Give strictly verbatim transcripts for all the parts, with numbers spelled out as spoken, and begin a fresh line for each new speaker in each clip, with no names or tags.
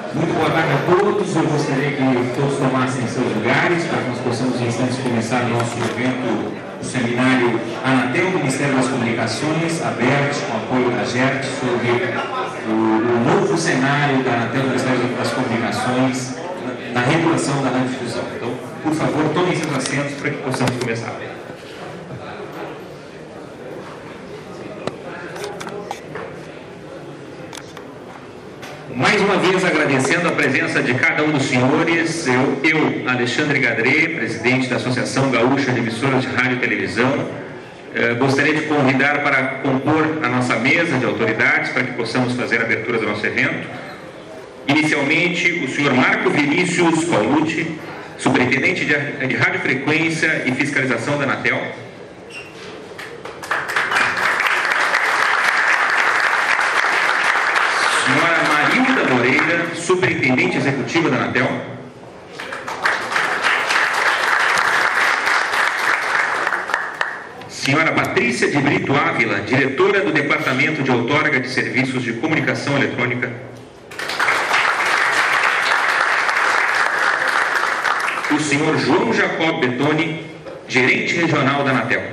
Muito boa tarde a todos. Eu gostaria que todos tomassem seus lugares para que nós possamos, em instantes, começar o nosso evento, o seminário Anatel, do Ministério das Comunicações, aberto com apoio da G E R T, sobre o, o novo cenário da Anatel, do Ministério das Comunicações, na regulação da radiodifusão. Então, por favor, tomem seus assentos para que possamos começar. Mais uma vez, agradecendo a presença de cada um dos senhores, eu, eu Alexandre Gadré, presidente da Associação Gaúcha de Emissoras de Rádio e Televisão, eh, gostaria de convidar para compor a nossa mesa de autoridades para que possamos fazer a abertura do nosso evento. Inicialmente, o senhor Marco Vinícius Paulucci, superintendente de, de Radiofrequência e Fiscalização da Anatel. Senhora Marilda Moreira, superintendente executiva da Anatel. Senhora Patrícia de Brito Ávila, diretora do Departamento de Outorga de Serviços de Comunicação Eletrônica. O senhor João Jacob Bettoni, gerente regional da Anatel.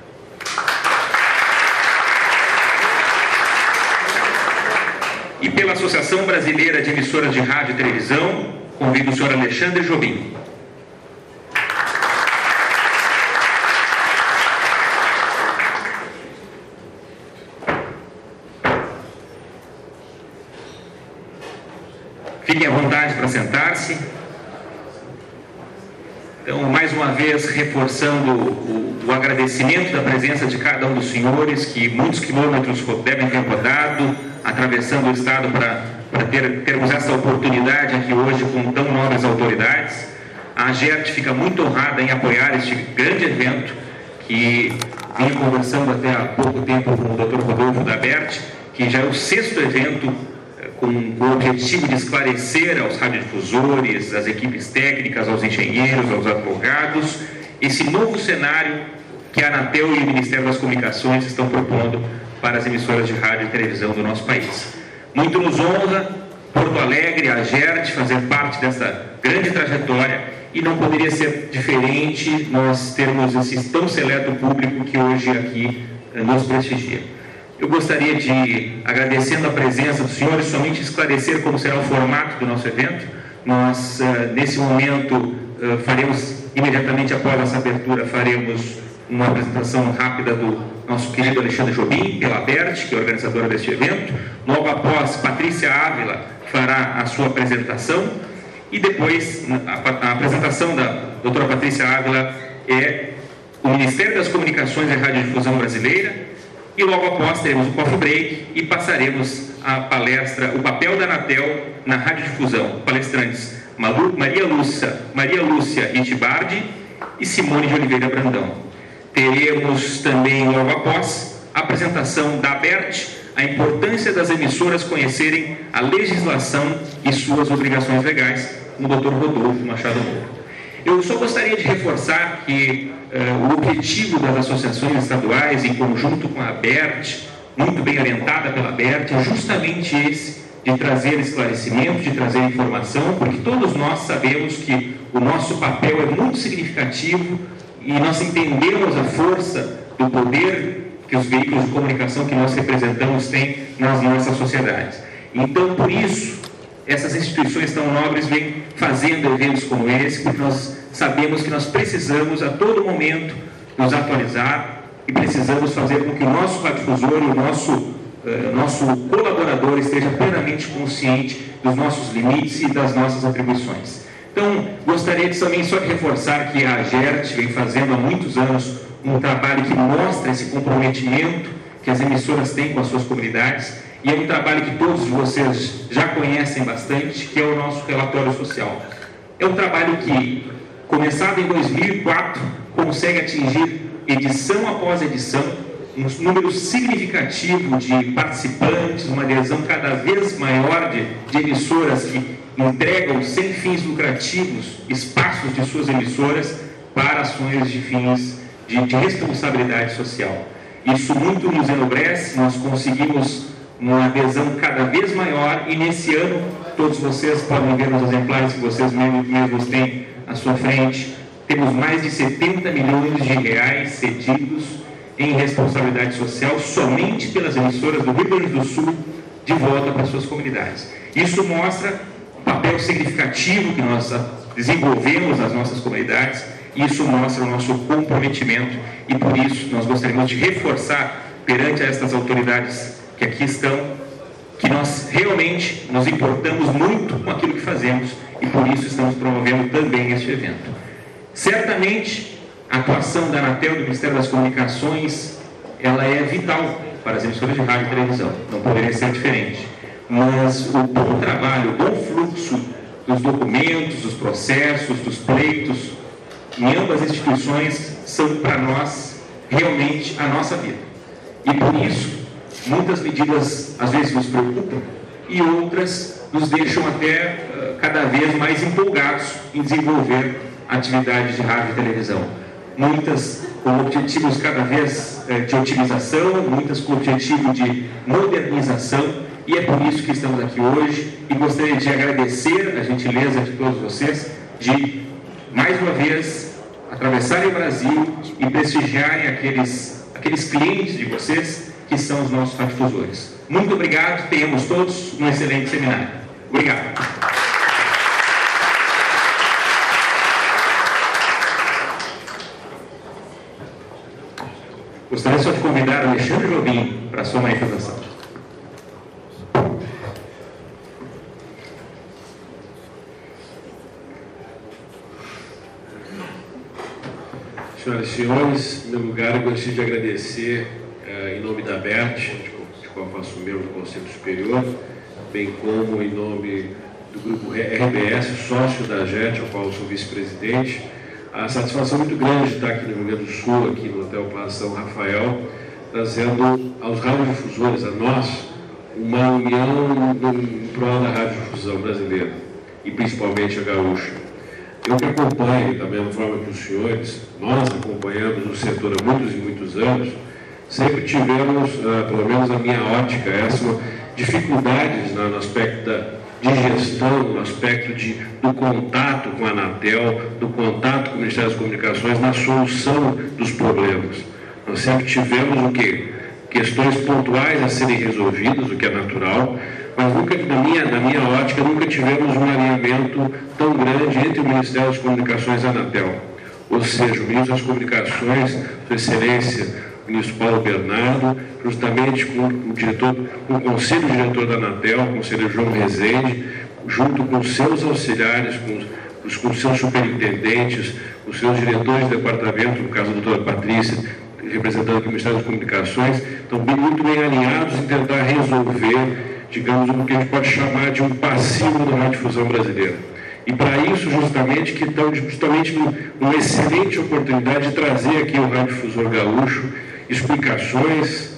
E pela Associação Brasileira de Emissoras de Rádio e Televisão, convido o senhor Alexandre Jobim. Fiquem à vontade para sentar-se. Então, mais uma vez, reforçando o, o agradecimento da presença de cada um dos senhores, que muitos quilômetros devem ter rodado, atravessando o Estado para, para ter, termos essa oportunidade aqui hoje com tão nobres autoridades. A G E R T fica muito honrada em apoiar este grande evento, que vinha conversando até há pouco tempo com o doutor Rodolfo Dabert, que já é o sexto evento com, com o objetivo de esclarecer aos radiodifusores, às equipes técnicas, aos engenheiros, aos advogados, esse novo cenário que a Anatel e o Ministério das Comunicações estão propondo para as emissoras de rádio e televisão do nosso país. Muito nos honra Porto Alegre, a G E R T, fazer parte dessa grande trajetória, e não poderia ser diferente nós termos esse tão seleto público que hoje aqui nos prestigia. Eu gostaria de, agradecendo a presença dos senhores, somente esclarecer como será o formato do nosso evento. Nós, nesse momento, faremos, imediatamente após essa abertura, faremos uma apresentação rápida do nosso querido Alexandre Jobim, pela Abert, que é organizadora deste evento. Logo após, Patrícia Ávila fará a sua apresentação, e depois a, a apresentação da doutora Patrícia Ávila é o Ministério das Comunicações e Radiodifusão Brasileira, e logo após teremos o coffee break e passaremos a palestra O Papel da Anatel na Radiodifusão. Palestrantes Malu, Maria Lúcia, Maria Lúcia Itibardi e Simone de Oliveira Brandão. Teremos também, logo após, a apresentação da Abert, a importância das emissoras conhecerem a legislação e suas obrigações legais, com o doutor Rodolfo Machado Moura. Eu só gostaria de reforçar que uh, o objetivo das associações estaduais, em conjunto com a Abert, muito bem orientada pela Abert, é justamente esse, de trazer esclarecimento, de trazer informação, porque todos nós sabemos que o nosso papel é muito significativo e nós entendemos a força do poder que os veículos de comunicação que nós representamos têm nas nossas sociedades. Então, por isso, essas instituições tão nobres vêm fazendo eventos como esse, porque nós sabemos que nós precisamos a todo momento nos atualizar e precisamos fazer com que o nosso radiodifusor e o nosso, uh, nosso colaborador esteja plenamente consciente dos nossos limites e das nossas atribuições. Então, gostaria de também só de reforçar que a G E R T vem fazendo há muitos anos um trabalho que mostra esse comprometimento que as emissoras têm com as suas comunidades, e é um trabalho que todos vocês já conhecem bastante, que é o nosso relatório social. É um trabalho que, começado em dois mil e quatro, consegue atingir edição após edição um número significativo de participantes, uma adesão cada vez maior de, de emissoras que entregam sem fins lucrativos espaços de suas emissoras para ações de fins de, de responsabilidade social. Isso muito nos enobrece. Nós conseguimos uma adesão cada vez maior, e nesse ano, todos vocês podem ver nos exemplares que vocês mesmos têm à sua frente, temos mais de setenta milhões de reais cedidos em responsabilidade social somente pelas emissoras do Rio Grande do Sul de volta para suas comunidades. Isso mostra o papel significativo que nós desenvolvemos nas nossas comunidades, e isso mostra o nosso comprometimento, e por isso nós gostaríamos de reforçar perante estas autoridades que aqui estão, que nós realmente nos importamos muito com aquilo que fazemos, e por isso estamos promovendo também este evento. Certamente, a atuação da Anatel, do Ministério das Comunicações, ela é vital para as emissoras de rádio e televisão, não poderia ser diferente. Mas o bom trabalho, o bom fluxo dos documentos, dos processos, dos pleitos, em ambas as instituições, são para nós realmente a nossa vida. E por isso, muitas medidas às vezes nos preocupam e outras nos deixam até uh, cada vez mais empolgados em desenvolver atividades de rádio e televisão. Muitas com objetivos cada vez uh, de otimização, muitas com objetivo de modernização, e é por isso que estamos aqui hoje, e gostaria de agradecer a gentileza de todos vocês de, mais uma vez, atravessarem o Brasil e prestigiarem aqueles, aqueles clientes de vocês que são os nossos radiodifusores. Muito obrigado, tenhamos todos um excelente seminário. Obrigado. Gostaria só de convidar o Alexandre Jobim para a sua manifestação.
Senhoras e senhores, em meu lugar, eu gostaria de agradecer, eh, em nome da A B E R T, de qual faço membro do Conselho Superior, bem como em nome do Grupo R B S, sócio da A G E T, ao qual eu sou vice-presidente, a satisfação muito grande de estar aqui no Rio Grande do Sul, aqui no Hotel Plaza São Rafael, trazendo aos radiodifusores, a nós, uma união em prol da radiodifusão brasileira, e principalmente a gaúcha. Eu que acompanho, da mesma forma que os senhores, nós acompanhamos o setor há muitos e muitos anos, sempre tivemos, uh, pelo menos na minha ótica, essa dificuldades no aspecto da, de gestão, no aspecto de, do contato com a Anatel, do contato com o Ministério das Comunicações, na solução dos problemas. Nós sempre tivemos o quê? Questões pontuais a serem resolvidas, o que é natural, mas nunca, na minha, na minha ótica, nunca tivemos um alinhamento tão grande entre o Ministério das Comunicações e a Anatel. Ou seja, o Ministro das Comunicações, Sua Excelência, o Ministro Paulo Bernardo, justamente com o, diretor, com o Conselho Diretor da Anatel, o Conselheiro João Rezende, junto com seus auxiliares, com os com seus superintendentes, com seus diretores de departamento, no caso a doutora Patrícia, representando aqui o Ministério das Comunicações, estão bem, muito bem alinhados em tentar resolver, digamos, o que a gente pode chamar de um passivo da radiodifusão brasileira. E para isso, justamente, que estão justamente uma excelente oportunidade de trazer aqui ao Radiodifusor Gaúcho explicações,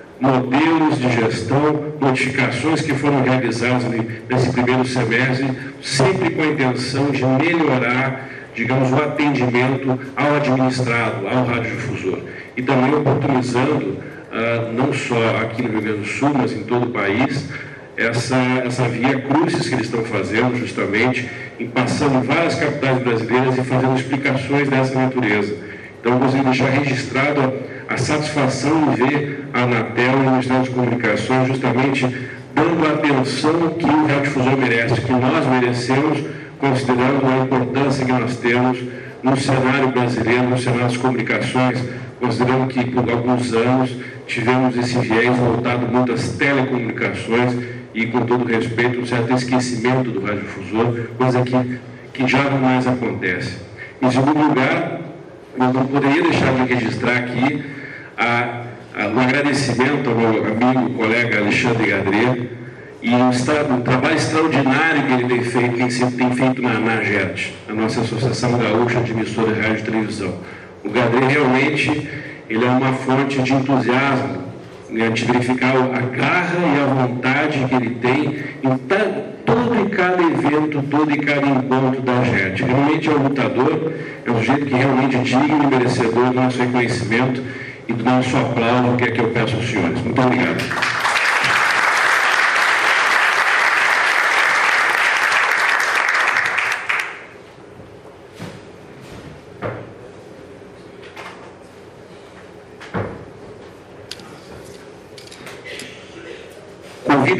modelos de gestão, modificações que foram realizadas nesse primeiro semestre, sempre com a intenção de melhorar, digamos, o atendimento ao administrado, ao radiodifusor. E também oportunizando, uh, não só aqui no Rio Grande do Sul, mas em todo o país, essa, essa via crucis que eles estão fazendo, justamente, em passando em várias capitais brasileiras e fazendo explicações dessa natureza. Então, eu gostaria de deixar registrado a, a satisfação de ver a Anatel e o Ministério das Comunicações justamente dando a atenção que o radiodifusor merece, que nós merecemos, considerando a importância que nós temos no cenário brasileiro, no cenário das comunicações, considerando que por alguns anos tivemos esse viés voltado muito às telecomunicações e, com todo respeito, um certo esquecimento do radiodifusor, coisa que, que já não mais acontece. Em segundo lugar, eu não poderia deixar de registrar aqui a, a, um agradecimento ao meu amigo, colega Alexandre Gadret, e o, o trabalho extraordinário que ele tem feito, que ele tem feito na, na A G E T, a nossa Associação Gaúcha de Emissora de Rádio e Televisão. O Gadret realmente ele é uma fonte de entusiasmo, né, de verificar a garra e a vontade que ele tem em todo e cada evento, todo e cada encontro da A G E T. Realmente é um lutador, é um sujeito que realmente é digno e merecedor do nosso reconhecimento e do nosso aplauso, que é que eu peço aos senhores. Muito obrigado.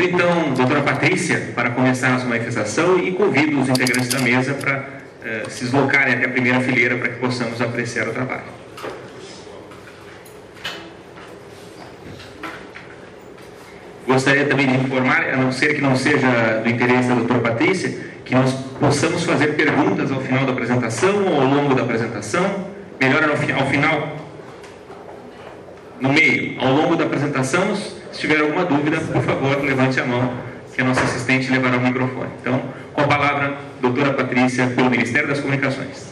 Convido então a doutora Patrícia para começar a sua manifestação e convido os integrantes da mesa para uh, se deslocarem até a primeira fileira para que possamos apreciar o trabalho. Gostaria também de informar, a não ser que não seja do interesse da doutora Patrícia, que nós possamos fazer perguntas ao final da apresentação ou ao longo da apresentação, melhor ao final, no meio, ao longo da apresentação. Se tiver alguma dúvida, por favor, levante a mão, que a nossa assistente levará o microfone. Então, com a palavra, doutora Patrícia, pelo Ministério das Comunicações.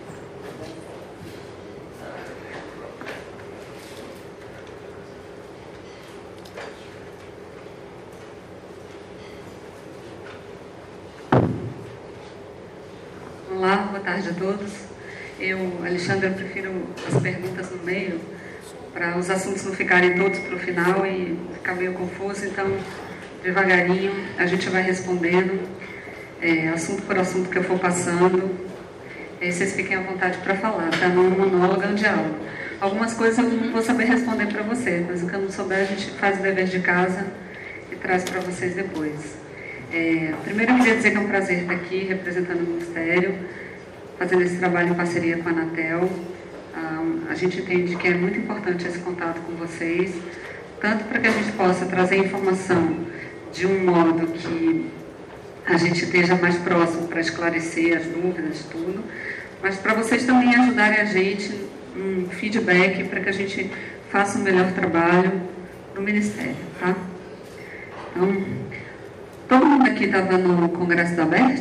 Olá, boa tarde a todos. Eu, Alexandra, prefiro as perguntas no meio, para os assuntos não ficarem todos para o final e ficar meio confuso. Então, devagarinho, a gente vai respondendo, é, assunto por assunto que eu for passando. E vocês fiquem à vontade para falar, tá? Não é um monólogo, é um diálogo. Algumas coisas eu não vou saber responder para vocês, mas o que eu não souber, a gente faz o dever de casa e traz para vocês depois. É, primeiro, eu queria dizer que é um prazer estar aqui representando o Ministério, fazendo esse trabalho em parceria com a Anatel. Ah, a gente entende que é muito importante esse contato com vocês, tanto para que a gente possa trazer informação de um modo que a gente esteja mais próximo para esclarecer as dúvidas, tudo, mas para vocês também ajudarem a gente um feedback para que a gente faça um melhor trabalho no Ministério, tá? Então, todo mundo aqui estava no Congresso da Abert?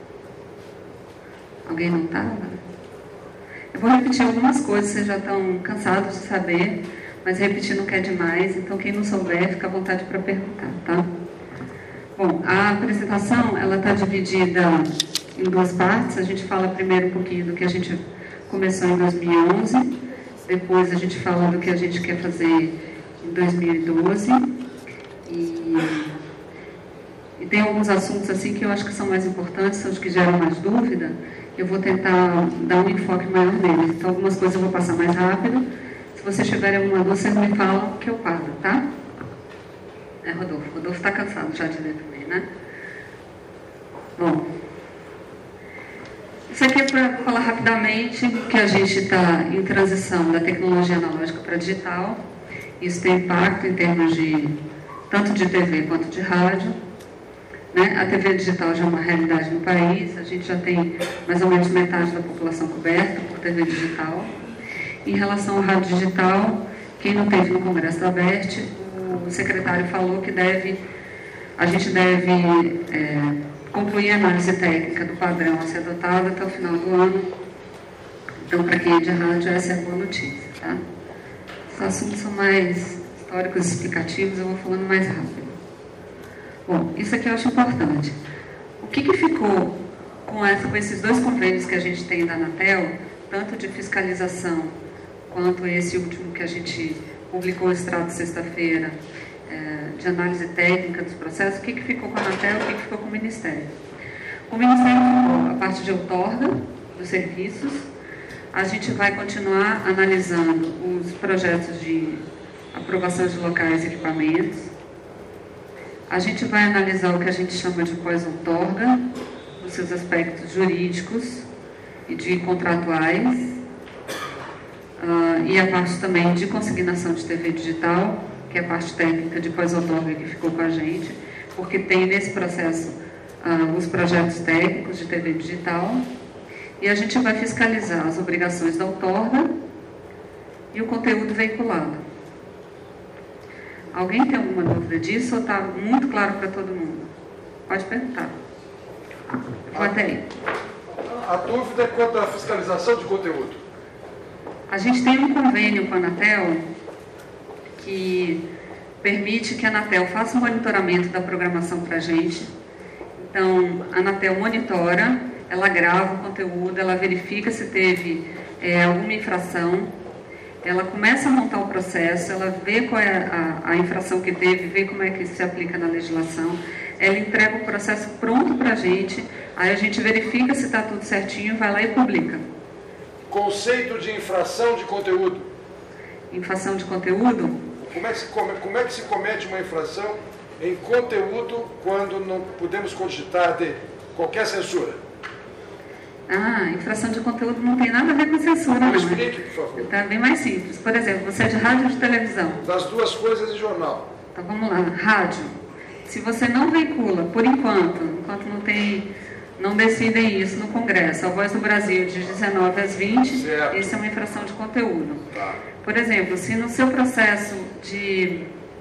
Alguém não estava? Eu vou repetir algumas coisas, vocês já estão cansados de saber, mas repetir não quer demais, então quem não souber, fica à vontade para perguntar, tá? Bom, a apresentação, ela está dividida em duas partes. A gente fala primeiro um pouquinho do que a gente começou em dois mil e onze, depois a gente fala do que a gente quer fazer em dois mil e doze, e, e tem alguns assuntos assim que eu acho que são mais importantes, são os que geram mais dúvida. Eu vou tentar dar um enfoque maior neles. Então, algumas coisas eu vou passar mais rápido. Se vocês tiverem alguma dúvida, vocês me falam que eu paro, tá? É, Rodolfo. Rodolfo está cansado já de ler também, né? Bom, isso aqui é para falar rapidamente que a gente está em transição da tecnologia analógica para digital. Isso tem impacto em termos de tanto de T V quanto de rádio. Né? A T V digital já é uma realidade no país, a gente já tem mais ou menos metade da população coberta por T V digital. Em relação ao rádio digital, quem não teve no Congresso da Abert, o secretário falou que deve, a gente deve é, concluir a análise técnica do padrão a ser adotado até o final do ano. Então, para quem é de rádio, essa é a boa notícia. Tá? Os assuntos são mais históricos e explicativos, eu vou falando mais rápido. Bom, isso aqui eu acho importante. O que, que ficou com, essa, com esses dois convênios que a gente tem da Anatel, tanto de fiscalização quanto esse último que a gente publicou o extrato sexta-feira, é, de análise técnica dos processos, o que, que ficou com a Anatel e o que, que ficou com o Ministério? O Ministério ficou a parte de outorga dos serviços. A gente vai continuar analisando os projetos de aprovação de locais e equipamentos. A gente vai analisar o que a gente chama de pós-outorga, os seus aspectos jurídicos e de contratuais, uh, e a parte também de consignação de T V digital, que é a parte técnica de pós-outorga que ficou com a gente, porque tem nesse processo uh, os projetos técnicos de T V digital, e a gente vai fiscalizar as obrigações da outorga e o conteúdo veiculado. Alguém tem alguma dúvida disso ou está muito claro para todo mundo? Pode perguntar. Vou até aí.
A dúvida é quanto à fiscalização de conteúdo.
A gente tem um convênio com a Anatel que permite que a Anatel faça um monitoramento da programação para a gente. Então, a Anatel monitora, ela grava o conteúdo, ela verifica se teve é, alguma infração. Ela começa a montar o processo, ela vê qual é a, a infração que teve, vê como é que isso se aplica na legislação, ela entrega o processo pronto para a gente, aí a gente verifica se está tudo certinho, vai lá e publica.
Conceito de infração de conteúdo.
Infração de conteúdo?
Como é que se, come, como é que se comete uma infração em conteúdo quando não podemos cogitar de qualquer censura?
Ah, infração de conteúdo não tem nada a ver com censura, não.
Me explique, por favor.
Tá bem mais simples. Por exemplo, você é de rádio ou de televisão?
Das duas coisas de jornal.
Então vamos lá, rádio. Se você não veicula, por enquanto, enquanto não tem, não decidem isso no Congresso, a Voz do Brasil de dezenove às vinte, certo, isso é uma infração de conteúdo.
Tá.
Por exemplo, se no seu processo de,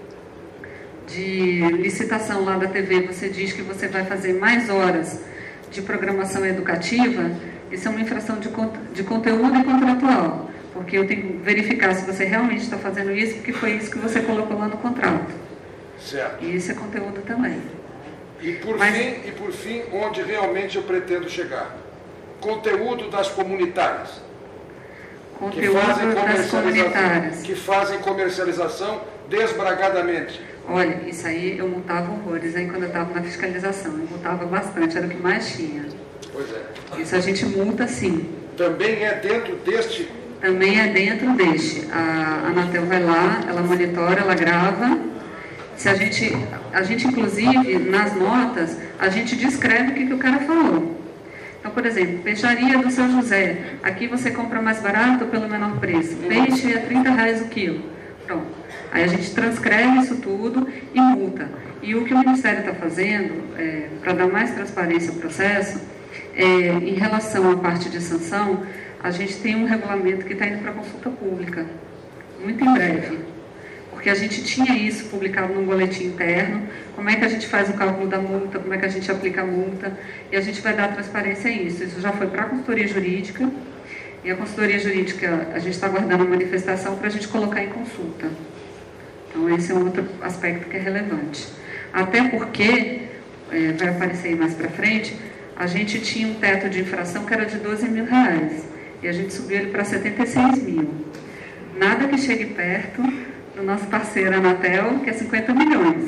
de licitação lá da T V você diz que você vai fazer mais horas de programação educativa, isso é uma infração de, de conteúdo e contratual, porque eu tenho que verificar se você realmente está fazendo isso, porque foi isso que você colocou lá no contrato.
Certo.
E isso é conteúdo também.
E por,
Mas,
fim, e por fim, onde realmente eu pretendo chegar? Conteúdo das comunitárias.
Conteúdo das comunitárias.
Que fazem comercialização desbragadamente.
Olha, isso aí eu multava horrores, hein, quando eu estava na fiscalização. Eu multava bastante, era o que mais tinha.
Pois é.
Isso a gente multa sim.
Também é dentro deste?
Também é dentro deste. A Anatel vai lá, ela monitora, ela grava. Se a gente, a gente inclusive, nas notas, a gente descreve o que, que o cara falou. Então, por exemplo, peixaria do seu José. Aqui você compra mais barato ou pelo menor preço. Peixe é trinta reais o quilo. Pronto. Aí a gente transcreve isso tudo e multa. E o que o Ministério está fazendo, é, para dar mais transparência ao processo, é, em relação à parte de sanção, a gente tem um regulamento que está indo para consulta pública, muito em breve. Porque a gente tinha isso publicado num boletim interno, como é que a gente faz o cálculo da multa, como é que a gente aplica a multa, e a gente vai dar transparência a isso. Isso já foi para a consultoria jurídica, e a consultoria jurídica, a gente está aguardando a manifestação para a gente colocar em consulta. Então, esse é um outro aspecto que é relevante. Até porque, é, vai aparecer aí mais para frente, a gente tinha um teto de infração que era de doze mil reais, e a gente subiu ele para setenta e seis mil. Nada que chegue perto do nosso parceiro Anatel, que é cinquenta milhões.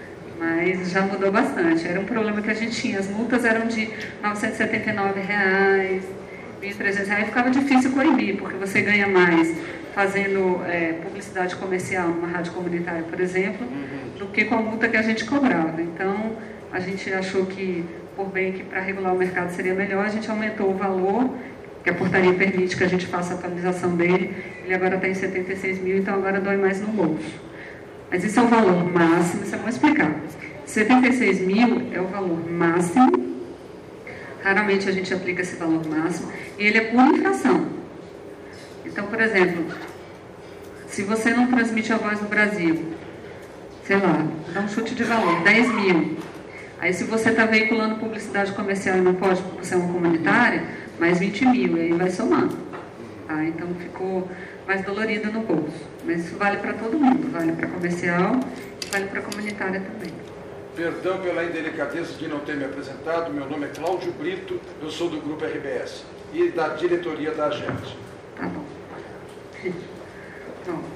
Mas já mudou bastante. Era um problema que a gente tinha. As multas eram de novecentos e setenta e nove reais, mil e trezentos reais. Ficava difícil coibir, porque você ganha mais fazendo é, publicidade comercial numa rádio comunitária, por exemplo, do que com a multa que a gente cobrava. Então, a gente achou que, por bem que para regular o mercado seria melhor, a gente aumentou o valor, que a portaria permite que a gente faça a atualização dele. Ele agora está em setenta e seis mil, então agora dói mais no bolso. Mas isso é o valor máximo, isso é bom explicar. setenta e seis mil é o valor máximo, raramente a gente aplica esse valor máximo, e ele é por infração. Então, por exemplo, se você não transmite a Voz do Brasil, sei lá, dá um chute de valor, dez mil. Aí se você está veiculando publicidade comercial e não pode, porque você é uma comunitária, mais vinte mil, e aí vai somando. Tá? Então ficou mais dolorido no bolso. Mas isso vale para todo mundo, vale para comercial e vale para comunitária também.
Perdão pela indelicadeza de não ter me apresentado, meu nome é Cláudio Brito, eu sou do Grupo R B S e da diretoria da Agente.
Tá bom. Bom.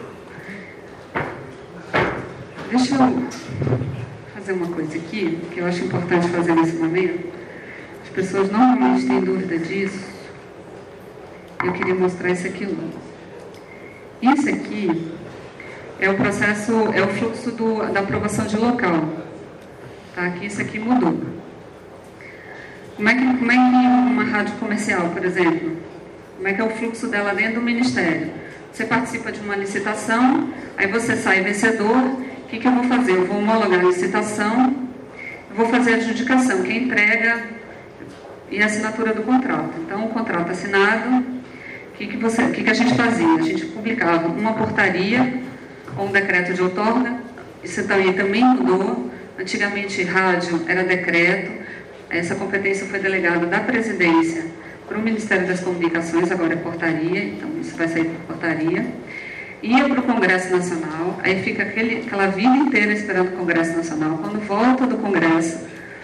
Deixa eu fazer uma coisa aqui, que eu acho importante fazer nesse momento. As pessoas normalmente têm dúvida disso. Eu queria mostrar isso aqui logo. Isso aqui é o processo, é o fluxo do, da aprovação de local. Tá? Aqui isso aqui mudou. Como é, que, como é que uma rádio comercial, por exemplo, como é que é o fluxo dela dentro do Ministério? Você participa de uma licitação, aí você sai vencedor. O que, que eu vou fazer? Eu vou homologar a licitação, eu vou fazer a adjudicação, que é a entrega e a assinatura do contrato. Então, o contrato assinado, o que, que, você, o que, que a gente fazia? A gente publicava uma portaria ou um decreto de outorga. Isso também, também mudou. Antigamente, rádio era decreto. Essa competência foi delegada da presidência para o Ministério das Comunicações, agora é portaria, então isso vai sair por portaria. Ia para o Congresso Nacional, aí fica aquele, aquela vida inteira esperando o Congresso Nacional. Quando volta do Congresso,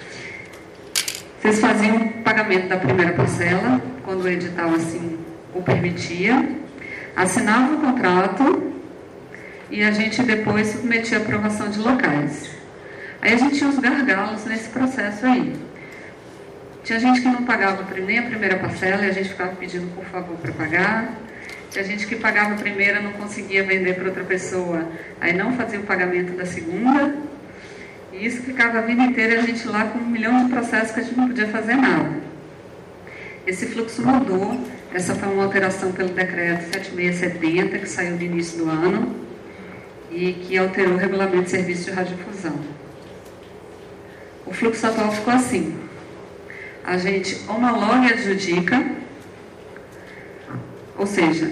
vocês faziam o pagamento da primeira parcela, quando o edital assim o permitia, assinava o contrato e a gente depois submetia a aprovação de locais. Aí a gente tinha os gargalos nesse processo aí. Tinha gente que não pagava nem a primeira parcela e a gente ficava pedindo por favor para pagar. Tinha gente que pagava a primeira, não conseguia vender para outra pessoa, aí não fazia o pagamento da segunda. E isso ficava a vida inteira a gente lá com um milhão de processos que a gente não podia fazer nada. Esse fluxo mudou. Essa foi uma alteração pelo decreto sete mil seiscentos e setenta, que saiu no início do ano, e que alterou o regulamento de serviço de radiodifusão. O fluxo atual ficou assim. A gente homologa e adjudica, ou seja,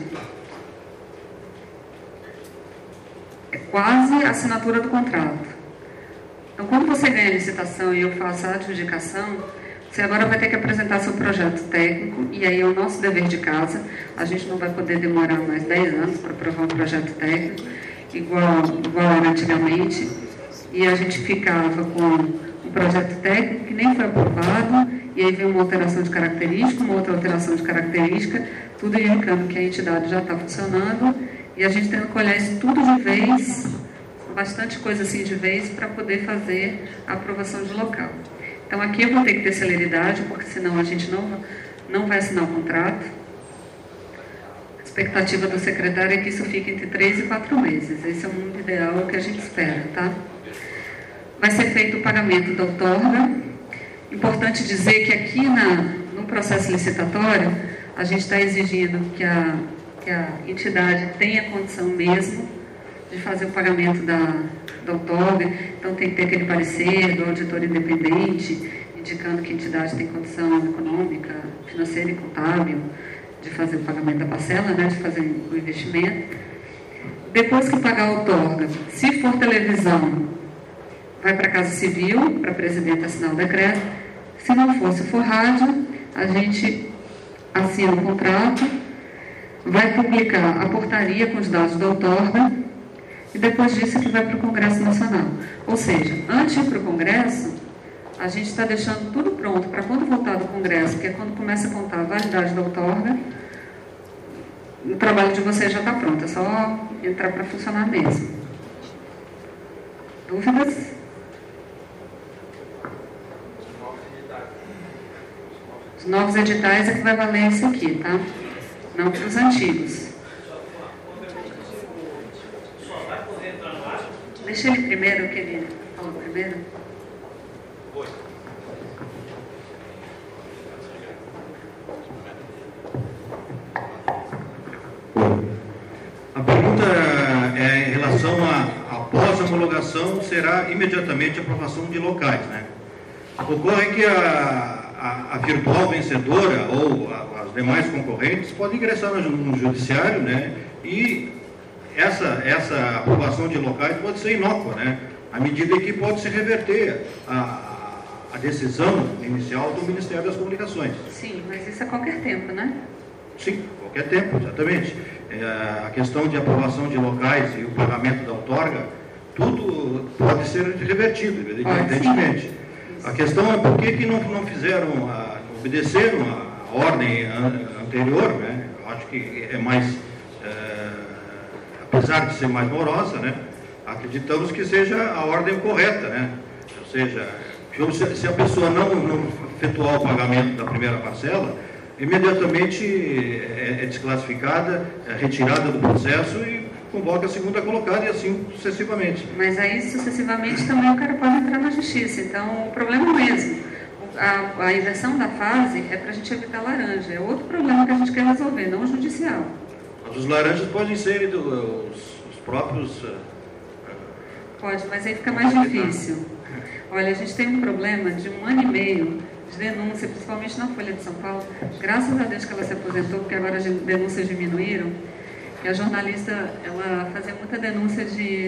é quase a assinatura do contrato. Então, quando você ganha a licitação e eu faço a adjudicação, você agora vai ter que apresentar seu projeto técnico, e aí é o nosso dever de casa. A gente não vai poder demorar mais dez anos para aprovar um projeto técnico, igual, igual era antigamente, e a gente ficava com um projeto técnico que nem foi aprovado, e aí vem uma alteração de característica, uma outra alteração de característica, tudo indicando que a entidade já está funcionando, e a gente tendo que olhar isso tudo de vez, bastante coisa assim de vez, para poder fazer a aprovação de local. Então aqui eu vou ter que ter celeridade, porque senão a gente não, não vai assinar o contrato. A expectativa do secretário é que isso fique entre três e quatro meses. Esse é o mundo ideal, é o que a gente espera, tá? Vai ser feito o pagamento da outorga. Importante dizer que aqui na, no processo licitatório, a gente está exigindo que a, que a entidade tenha condição mesmo de fazer o pagamento da, da outorga. Então tem que ter aquele parecer do auditor independente, indicando que a entidade tem condição econômica, financeira e contábil de fazer o pagamento da parcela, né, de fazer o investimento. Depois que pagar a outorga, se for televisão, vai para a Casa Civil, para a presidente assinar o decreto. Se não for, se for rádio, a gente assina o contrato, vai publicar a portaria com os dados da outorga, e depois disso que vai para o Congresso Nacional. Ou seja, antes de ir para o Congresso, a gente está deixando tudo pronto para quando voltar do Congresso, que é quando começa a contar a validade da outorga, o trabalho de vocês já está pronto, é só entrar para funcionar mesmo. Dúvidas? Os novos editais é que vai valer isso aqui, tá? Não para os antigos. Deixa ele primeiro, que ele falou primeiro.
A pergunta é em relação a, após a homologação, será imediatamente a aprovação de locais, né? Ocorre que a, a, a virtual vencedora ou a, as demais concorrentes podem ingressar no, no judiciário, né? E essa, essa aprovação de locais pode ser inócua, né? À medida que pode se reverter a, a decisão inicial do Ministério das Comunicações.
Sim, mas isso a qualquer tempo, né?
Sim, qualquer tempo, exatamente. É, a questão de aprovação de locais e o pagamento da outorga, tudo pode ser revertido, evidentemente. A questão é por que, que não, não fizeram, a, não obedeceram a ordem anterior, né? Eu acho que é mais, é, apesar de ser mais morosa, né? Acreditamos que seja a ordem correta, né? Ou seja, se a pessoa não, não efetuar o pagamento da primeira parcela, imediatamente é, é desclassificada, é retirada do processo e convoca a segunda colocada e assim sucessivamente.
Mas aí sucessivamente também o cara pode entrar na justiça, então o problema é o mesmo. A, a inversão da fase é para a gente evitar laranja, é outro problema que a gente quer resolver, não o judicial.
Mas os laranjas podem ser do, os, os próprios...
Pode, mas aí fica mais difícil. Olha, a gente tem um problema de um ano e meio de denúncia, principalmente na Folha de São Paulo. Graças a Deus que ela se aposentou, porque agora as denúncias diminuíram. E a jornalista, ela fazia muita denúncia de...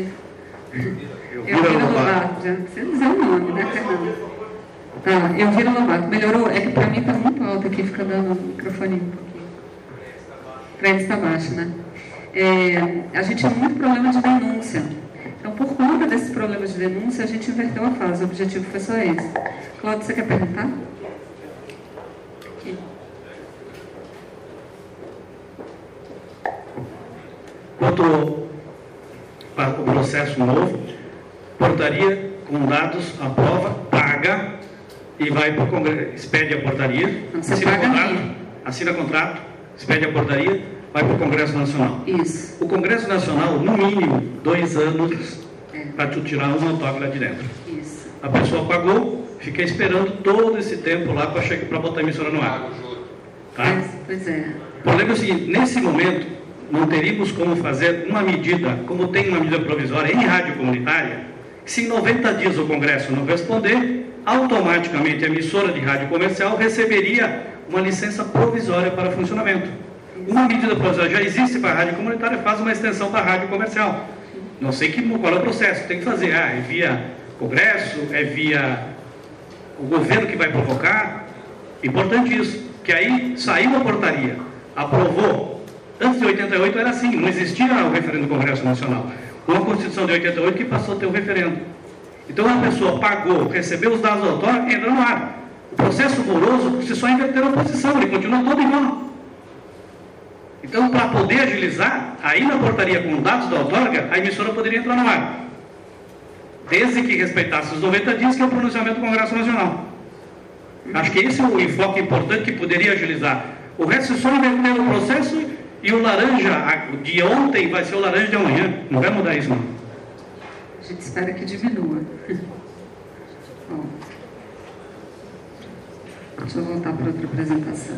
Elvira Lobato. Já não precisa dizer o nome, né, Fernando? Tá, Elvira Lobato. Melhorou? É que para mim está muito alto aqui, fica dando o microfone um pouquinho. Crédito está baixo, né? É, a gente tem muito problema de denúncia. Então, por conta desses problemas de denúncia, a gente inverteu a fase. O objetivo foi só esse. Cláudio, você quer perguntar? Aqui.
Quanto ao processo novo, portaria com dados, aprova, paga e vai para o Congresso, expede a portaria,
Não, você
assina
paga
contrato,
mesmo.
assina contrato, expede a portaria, vai para o Congresso Nacional.
Isso.
O Congresso Nacional, no mínimo, dois anos
É.
para te tirar uma autógrafa lá de dentro.
Isso.
A pessoa pagou, fica esperando todo esse tempo lá para botar a emissora no ar. Tá?
Pois é.
O problema é o seguinte, nesse momento, não teríamos como fazer uma medida, como tem uma medida provisória em rádio comunitária, que se em noventa dias o Congresso não responder, automaticamente a emissora de rádio comercial receberia uma licença provisória para funcionamento. Uma medida provisória já existe para a rádio comunitária, faz uma extensão para a rádio comercial. Não sei que, qual é o processo, tem que fazer. Ah, é via Congresso, é via o governo que vai provocar. Importante isso, que aí saiu a portaria, aprovou. Antes de oitenta e oito era assim, não existia o referendo do Congresso Nacional. Com a Constituição de oitenta e oito que passou a ter o referendo. Então a pessoa pagou, recebeu os dados da outorga, entra no ar. O processo moroso, você só inverteu a posição, ele continua todo igual. Então, para poder agilizar, aí na portaria com dados da outorga, a emissora poderia entrar no ar. Desde que respeitasse os noventa dias, que é o pronunciamento do Congresso Nacional. Acho que esse é o enfoque importante que poderia agilizar. O resto é só inverter o processo e o laranja de ontem vai ser o laranja de amanhã. Não vai mudar isso, não.
A gente espera que diminua. Bom, deixa eu voltar para outra apresentação.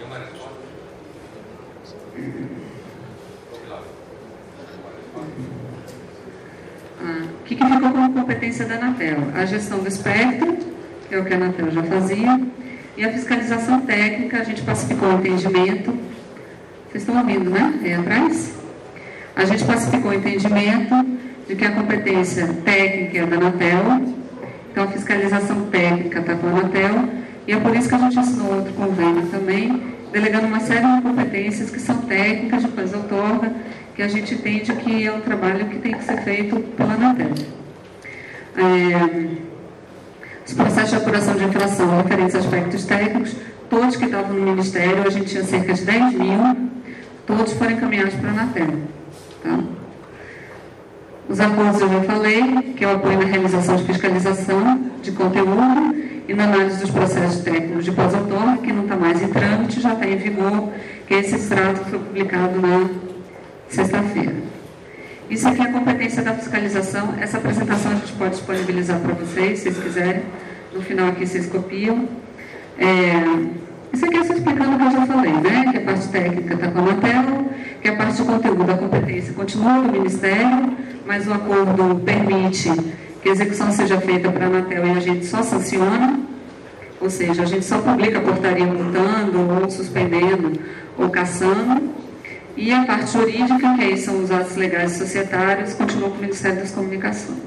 Ah, o que, que ficou como competência da Anatel? A gestão do espectro, que é o que a Anatel já fazia, e a fiscalização técnica. A gente pacificou o entendimento. Vocês estão ouvindo, né? Aí atrás? A gente pacificou o entendimento de que a competência técnica é da Anatel, então a fiscalização técnica está com a Anatel, e é por isso que a gente assinou outro convênio também, delegando uma série de competências que são técnicas de coisa outorga, que a gente entende que é um trabalho que tem que ser feito pela Anatel. É, os processos de apuração de infração referentes a aspectos técnicos, todos que estavam no Ministério, a gente tinha cerca de dez mil, todos foram encaminhados para a Anatel. Tá? Os acordos eu já falei, que é o apoio na realização de fiscalização de conteúdo e na análise dos processos técnicos de pós-outorga, que não está mais em trâmite, já está em vigor, que esse extrato foi publicado na sexta-feira. Isso aqui é a competência da fiscalização. Essa apresentação a gente pode disponibilizar para vocês, se vocês quiserem. No final aqui vocês copiam. É... Isso aqui é só explicando o que eu já falei, né? Que a parte técnica está com a Anatel, que a parte de conteúdo da competência continua no Ministério, mas o acordo permite que a execução seja feita para a Anatel e a gente só sanciona, ou seja, a gente só publica a portaria multando, ou suspendendo, ou cassando, e a parte jurídica, que aí são os atos legais e societários, continua com o Ministério das Comunicações.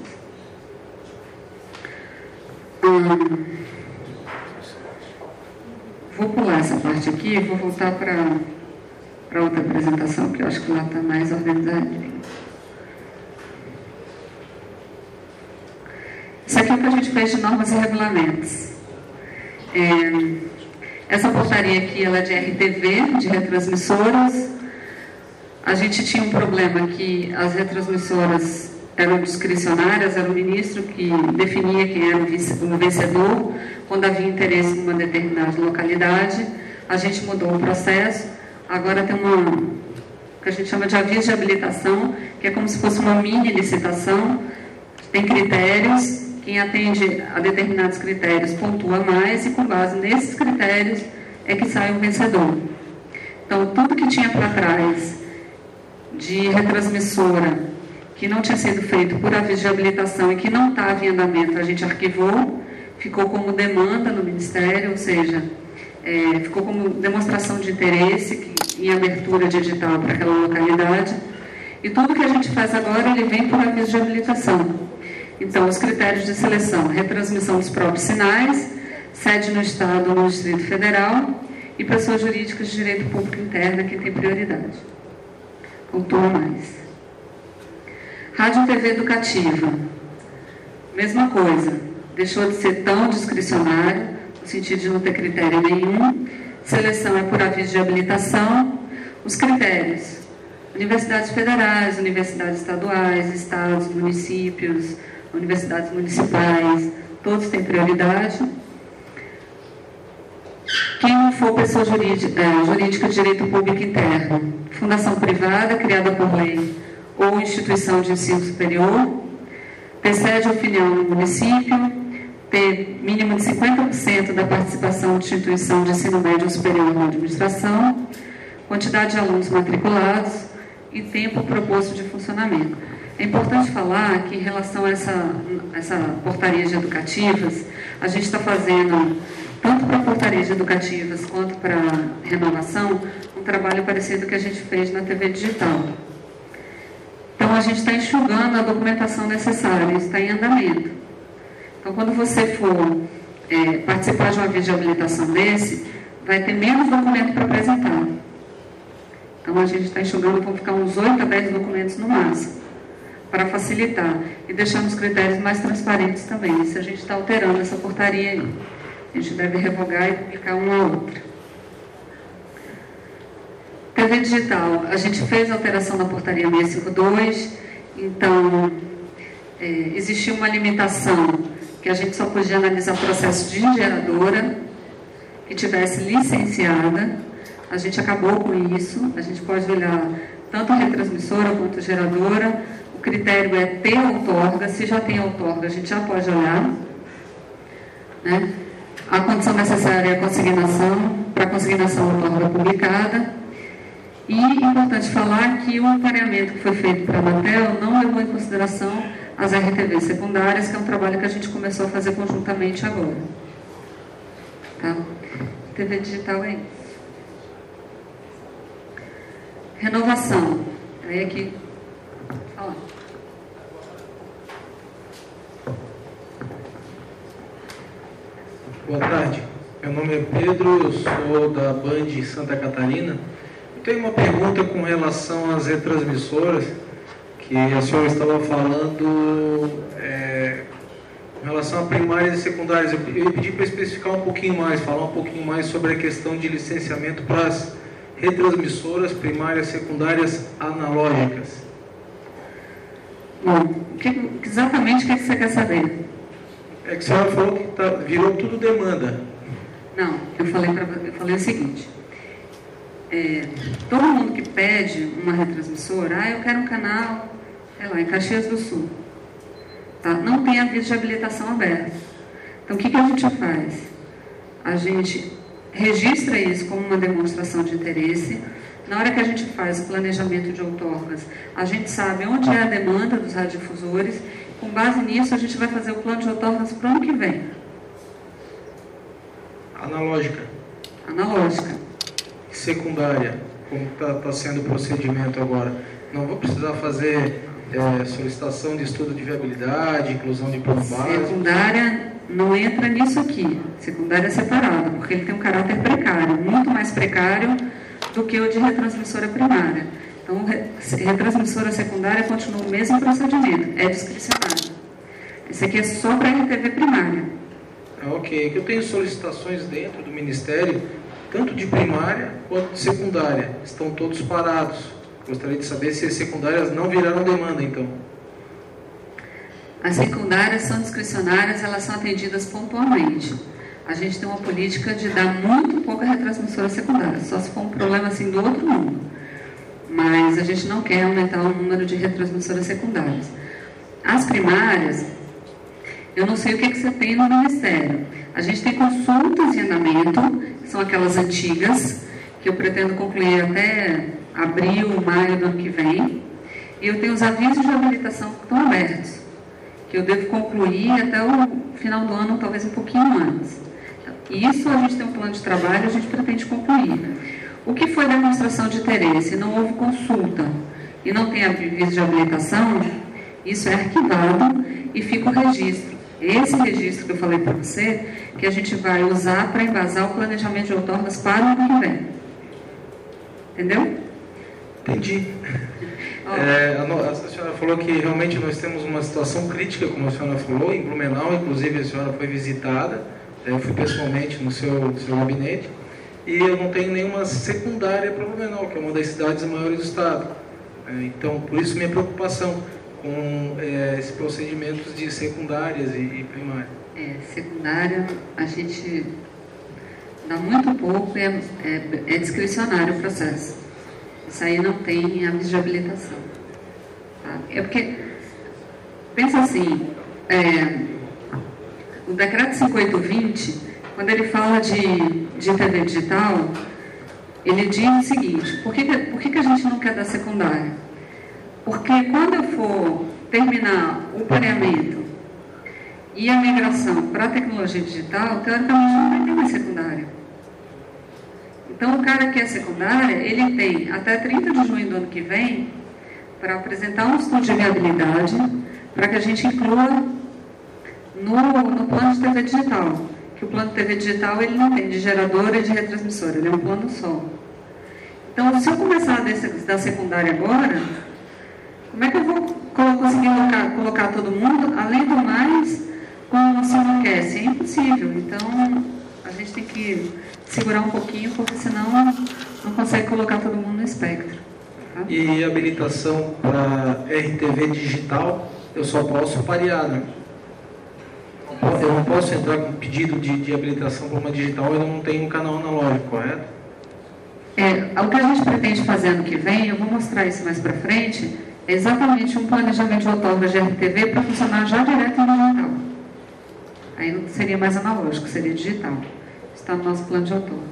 Hum, vou pular essa parte aqui e vou voltar para outra apresentação, que eu acho que lá está mais organizadinho. Isso aqui é o que a gente fez de normas e regulamentos. É, essa portaria aqui ela é de R T V, de retransmissoras. A gente tinha um problema que as retransmissoras eram discricionárias, era o ministro que definia quem era o vencedor, quando havia interesse em uma determinada localidade. A gente mudou o processo, agora tem uma, que a gente chama de aviso de habilitação, que é como se fosse uma mini licitação, tem critérios. Quem atende a determinados critérios pontua mais e, com base nesses critérios, é que sai o vencedor. Então, tudo que tinha para trás de retransmissora que não tinha sido feito por aviso de habilitação e que não estava em andamento, a gente arquivou, ficou como demanda no Ministério, ou seja, é, ficou como demonstração de interesse que, em abertura de edital para aquela localidade. E tudo que a gente faz agora, ele vem por aviso de habilitação. Então, os critérios de seleção: retransmissão dos próprios sinais, sede no Estado ou no Distrito Federal e pessoas jurídicas de direito público interno, quem tem prioridade. Pontua mais. Rádio e T V educativa. Mesma coisa. Deixou de ser tão discricionário, no sentido de não ter critério nenhum. Seleção é por aviso de habilitação. Os critérios: universidades federais, universidades estaduais, estados, municípios, universidades municipais, todos têm prioridade. Quem não for pessoa jurídica, é, jurídica de direito público interno, fundação privada criada por lei ou instituição de ensino superior, ter sede ou filial no município, ter mínimo de cinquenta por cento da participação de instituição de ensino médio superior na administração, quantidade de alunos matriculados e tempo proposto de funcionamento. É importante falar que, em relação a essa, essa portarias educativas, a gente está fazendo, tanto para portarias educativas quanto para renovação, um trabalho parecido que a gente fez na T V digital. Então, a gente está enxugando a documentação necessária, isso está em andamento. Então, quando você for é, participar de uma via de habilitação desse, vai ter menos documento para apresentar. Então, a gente está enxugando, vão ficar uns oito a dez documentos no máximo, para facilitar e deixando os critérios mais transparentes também. Se a gente está alterando essa portaria aí, a gente deve revogar e publicar uma a outra. T V digital, a gente fez a alteração na portaria seiscentos e cinquenta e dois, então é, existia uma limitação que a gente só podia analisar processo de geradora que tivesse licenciada. A gente acabou com isso, a gente pode olhar tanto a retransmissora quanto a geradora. O critério é ter outorga, se já tem outorga, a gente já pode olhar, né? A condição necessária é a consignação, para a consignação a outorga publicada. E é importante falar que o pareamento que foi feito para a Anatel não levou em consideração as R T Vs secundárias, que é um trabalho que a gente começou a fazer conjuntamente agora. Tá? T V digital é isso. Renovação. Aí aqui. Fala.
Boa tarde. Meu nome é Pedro, eu sou da Band Santa Catarina. Eu tenho uma pergunta com relação às retransmissoras, que a senhora estava falando é, com relação a primárias e secundárias. Eu, eu pedi para especificar um pouquinho mais, falar um pouquinho mais sobre a questão de licenciamento para as retransmissoras primárias e secundárias analógicas.
Bom, que, exatamente o que você quer saber?
É que a senhora falou que tá, virou tudo demanda.
Não, eu falei, pra, eu falei o seguinte. É, todo mundo que pede uma retransmissora, ah, eu quero um canal, sei lá, em Caxias do Sul. Tá? Não tem aviso de habilitação aberto. Então, o que, que a gente faz? A gente registra isso como uma demonstração de interesse. Na hora que a gente faz o planejamento de outorgas, a gente sabe onde é a demanda dos radiodifusores. Com base nisso, a gente vai fazer o plano de outorgas para o ano que vem.
Analógica.
Analógica.
Secundária, como está tá sendo o procedimento agora. Não vou precisar fazer é, solicitação de estudo de viabilidade, inclusão de plano básico.
Secundária não entra nisso aqui. Secundária é separada, porque ele tem um caráter precário, muito mais precário do que o de retransmissora primária. Então, retransmissora secundária continua o mesmo procedimento, é discricionário. Esse aqui é só para R T V primária.
Ah, ok, eu tenho solicitações dentro do Ministério, tanto de primária quanto de secundária. Estão todos parados. Gostaria de saber se as secundárias não viraram demanda, então.
As secundárias são discricionárias, elas são atendidas pontualmente. A gente tem uma política de dar muito pouca retransmissora secundária, só se for um problema assim do outro mundo. Mas a gente não quer aumentar o número de retransmissoras secundárias. As primárias, eu não sei o que, que você tem no Ministério. A gente tem consultas em andamento, que são aquelas antigas, que eu pretendo concluir até abril, maio do ano que vem. E eu tenho os avisos de habilitação que estão abertos, que eu devo concluir até o final do ano, talvez um pouquinho antes. Isso a gente tem um plano de trabalho, a gente pretende concluir. O que foi demonstração de interesse? Não houve consulta e não tem aviso de habilitação, isso é arquivado e fica o registro. Esse registro que eu falei para você, que a gente vai usar para embasar o planejamento de outorgas para o ano que vem. Entendeu?
Entendi. Oh. É, a, a senhora falou que realmente nós temos uma situação crítica, como a senhora falou, em Blumenau, inclusive a senhora foi visitada, eu fui pessoalmente no seu, no seu gabinete, e eu não tenho nenhuma secundária para Blumenau, que é uma das cidades maiores do estado. É, então, por isso minha preocupação com é, esses procedimentos de secundárias e, e primárias.
É, secundária, a gente dá muito pouco, é, é, é discricionário o processo. Isso aí não tem aviso de habilitação. Tá? É porque, pensa assim, é, o decreto cinquenta e oito vinte, quando ele fala de, de T V digital, ele diz o seguinte: por que, por que, que a gente não quer dar secundária? Porque quando eu for terminar o pareamento e a migração para a tecnologia digital, teoricamente não vai ter mais secundária. Então, o cara que é secundária, ele tem até trinta de junho do ano que vem para apresentar um estudo de viabilidade para que a gente inclua no, no plano de T V digital. Que o plano de T V digital ele não tem de geradora e de retransmissora, ele é um plano só. Então, se eu começar a da secundária agora, como é que eu vou conseguir colocar, colocar todo mundo, além do mais, com o simulcast? É impossível. Então, a gente tem que segurar um pouquinho, porque senão não consegue colocar todo mundo no espectro. Tá?
E habilitação para R T V digital, eu só posso parear, né? Eu não posso entrar com pedido de, de habilitação para uma digital, eu não tenho um canal analógico, correto?
É, o que a gente pretende fazer ano que vem, eu vou mostrar isso mais para frente, é exatamente um planejamento de outorga de R T V para funcionar já direto em digital. Aí não seria mais analógico, seria digital. Está no nosso plano de outorga.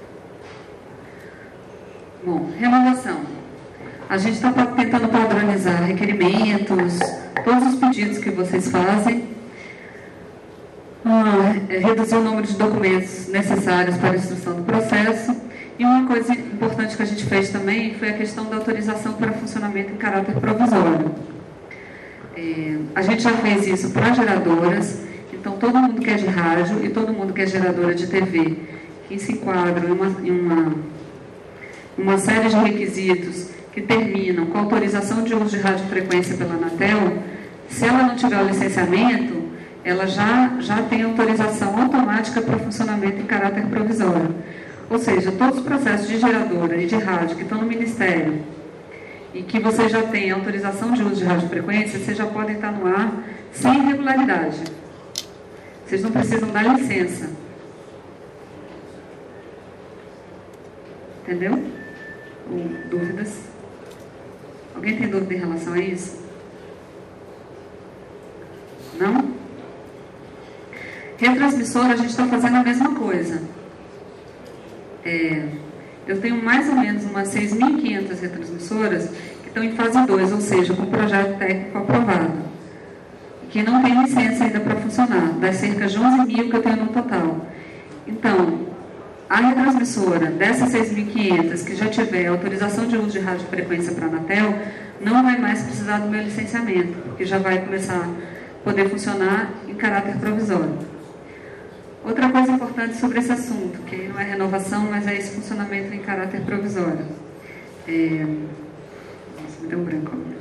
Bom, renovação. A gente está tentando padronizar requerimentos, todos os pedidos que vocês fazem, ah, reduzir o número de documentos necessários para a instrução do processo. E uma coisa importante que a gente fez também foi a questão da autorização para funcionamento em caráter provisório. É, a gente já fez isso para geradoras, então todo mundo que é de rádio e todo mundo que é geradora de T V, que se enquadram em uma, em uma, uma série de requisitos que terminam com autorização de uso de radiofrequência pela Anatel, se ela não tiver o licenciamento, ela já, já tem autorização automática para funcionamento em caráter provisório. Ou seja, todos os processos de geradora e de rádio que estão no Ministério e que você já tem autorização de uso de radiofrequência, vocês já podem estar no ar sem irregularidade. Vocês não precisam dar licença. Entendeu? Ou dúvidas? Alguém tem dúvida em relação a isso? Não? Retransmissora, a gente está fazendo a mesma coisa. É, eu tenho mais ou menos umas seis mil e quinhentas retransmissoras que estão em fase dois, ou seja, com o projeto técnico aprovado, que não tem licença ainda para funcionar, das cerca de onze mil que eu tenho no total. Então, a retransmissora dessas seis mil e quinhentas que já tiver autorização de uso de radiofrequência para a Anatel, não vai mais precisar do meu licenciamento, porque já vai começar a poder funcionar em caráter provisório. Outra coisa importante sobre esse assunto, que não é renovação, mas é esse funcionamento em caráter provisório. É... Nossa, me deu um branco agora.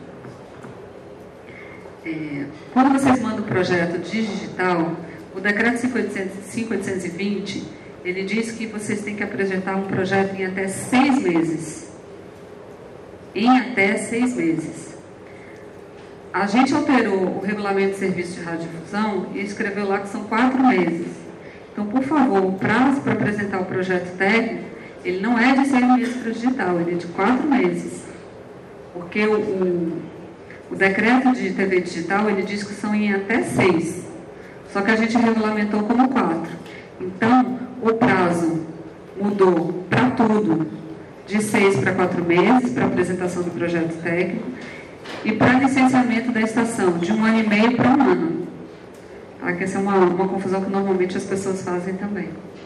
É... Quando vocês mandam o projeto digital, o decreto cinco mil oitocentos e vinte, ele diz que vocês têm que apresentar um projeto em até seis meses. Em até seis meses. A gente alterou o regulamento de serviço de radiodifusão e escreveu lá que são quatro meses. Então, por favor, o prazo para apresentar o projeto técnico, ele não é de seis meses para o digital, ele é de quatro meses. Porque o, o, o decreto de T V digital, ele diz que são em até seis. Só que a gente regulamentou como quatro. Então, o prazo mudou para tudo, de seis para quatro meses, para apresentação do projeto técnico, e para licenciamento da estação, de um ano e meio para um ano. Tá? Que essa é uma, uma confusão que normalmente as pessoas fazem também.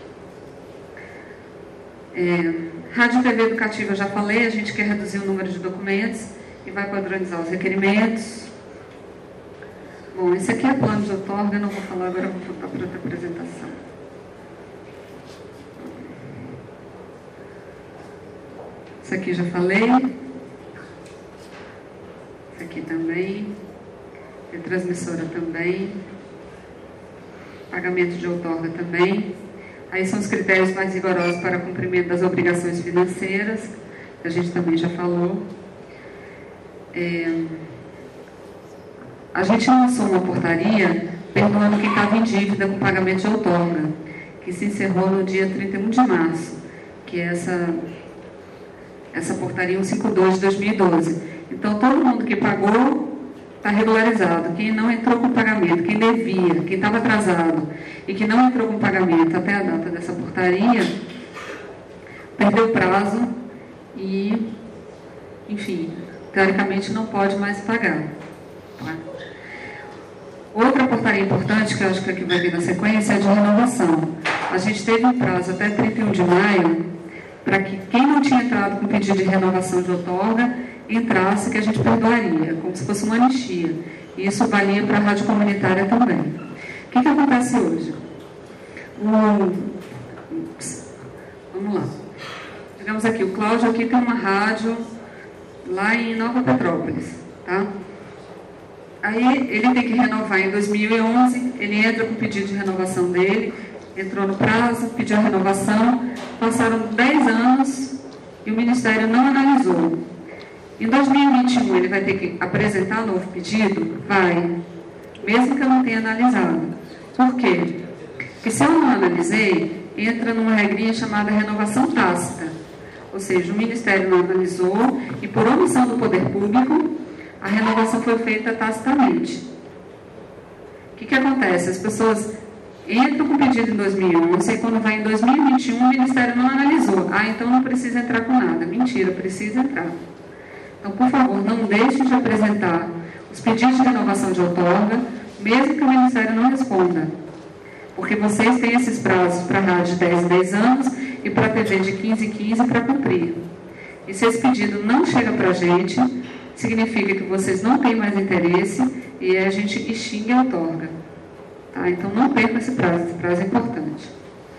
É, rádio e T V educativa, eu já falei, a gente quer reduzir o número de documentos e vai padronizar os requerimentos. Bom, esse aqui é plano de outorga, eu não vou falar agora, vou voltar para outra apresentação. Isso aqui já falei. Isso aqui também. Retransmissora também. Pagamento de outorga também. Aí são os critérios mais rigorosos para cumprimento das obrigações financeiras, que a gente também já falou. É... A gente lançou uma portaria perdoando quem estava em dívida com pagamento de outorga, que se encerrou no dia trinta e um de março, que é essa, essa portaria cento e cinquenta e dois de dois mil e doze. Então, todo mundo que pagou está regularizado, quem não entrou com pagamento, quem devia, quem estava atrasado e que não entrou com pagamento até a data dessa portaria, perdeu o prazo e, enfim, teoricamente não pode mais pagar. Tá? Outra portaria importante, que eu acho que aqui vai vir na sequência, é de renovação. A gente teve um prazo até trinta e um de maio para que quem não tinha entrado com pedido de renovação de outorga entrasse, que a gente perdoaria, como se fosse uma anistia. E isso valia para a rádio comunitária também. O que, que acontece hoje? O... Vamos lá. Digamos aqui, o Cláudio aqui tem uma rádio lá em Nova Petrópolis, tá? Aí ele tem que renovar em dois mil e onze, ele entra com o pedido de renovação dele, entrou no prazo, pediu a renovação, passaram dez anos e o Ministério não analisou. Em dois mil e vinte e um ele vai ter que apresentar um novo pedido? Vai, mesmo que eu não tenha analisado. Por quê? Porque se eu não analisei, entra numa regrinha chamada renovação tácita. Ou seja, o Ministério não analisou e por omissão do poder público, a renovação foi feita tacitamente. O que, que acontece? As pessoas entram com o pedido em dois mil e onze e quando vai em dois mil e vinte e um o Ministério não analisou. Ah, então não precisa entrar com nada. Mentira, precisa entrar. Então, por favor, não deixem de apresentar os pedidos de renovação de outorga, mesmo que o Ministério não responda. Porque vocês têm esses prazos para a rádio de dez em dez anos e para a T V de quinze em quinze para cumprir. E se esse pedido não chega para a gente, significa que vocês não têm mais interesse e a gente extingue a outorga. Tá? Então, não percam esse prazo, esse prazo é importante.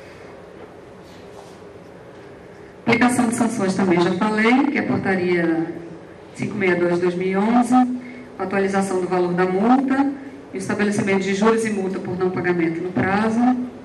Aplicação de sanções também já falei, que é a portaria quinhentos e sessenta e dois de dois mil e onze, atualização do valor da multa e o estabelecimento de juros e multa por não pagamento no prazo.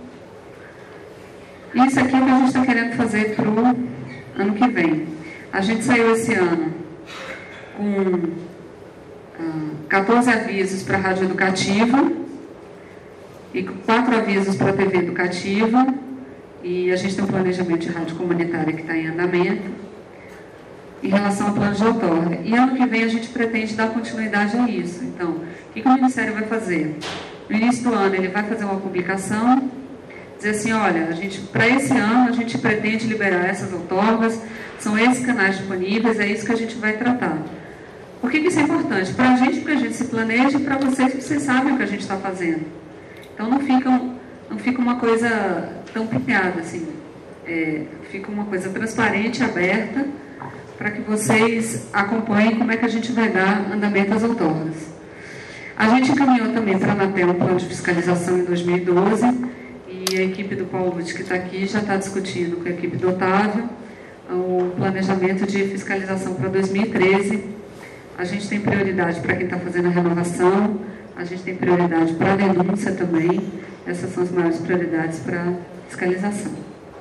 E isso aqui é o que a gente está querendo fazer para o ano que vem. A gente saiu esse ano com ah, quatorze avisos para a rádio educativa e quatro avisos para a T V educativa, e a gente tem um planejamento de rádio comunitária que está em andamento em relação ao plano de outorga. E ano que vem a gente pretende dar continuidade a isso. Então, o que, que o Ministério vai fazer? No início do ano ele vai fazer uma publicação, dizer assim, olha, a gente, para esse ano a gente pretende liberar essas outorgas, são esses canais disponíveis, é isso que a gente vai tratar. Por que, que isso é importante? Para a gente, porque a gente se planeja, e para vocês, porque vocês sabem o que a gente está fazendo. Então não fica, não fica uma coisa tão piada, assim. É, fica uma coisa transparente, aberta, para que vocês acompanhem como é que a gente vai dar andamento às outorgas. A gente encaminhou também para a Anatel um plano de fiscalização em dois mil e doze, e a equipe do Paulo Lutz, que está aqui, já está discutindo com a equipe do Otávio o planejamento de fiscalização para dois mil e treze. A gente tem prioridade para quem está fazendo a renovação, a gente tem prioridade para a denúncia também. Essas são as maiores prioridades para a fiscalização.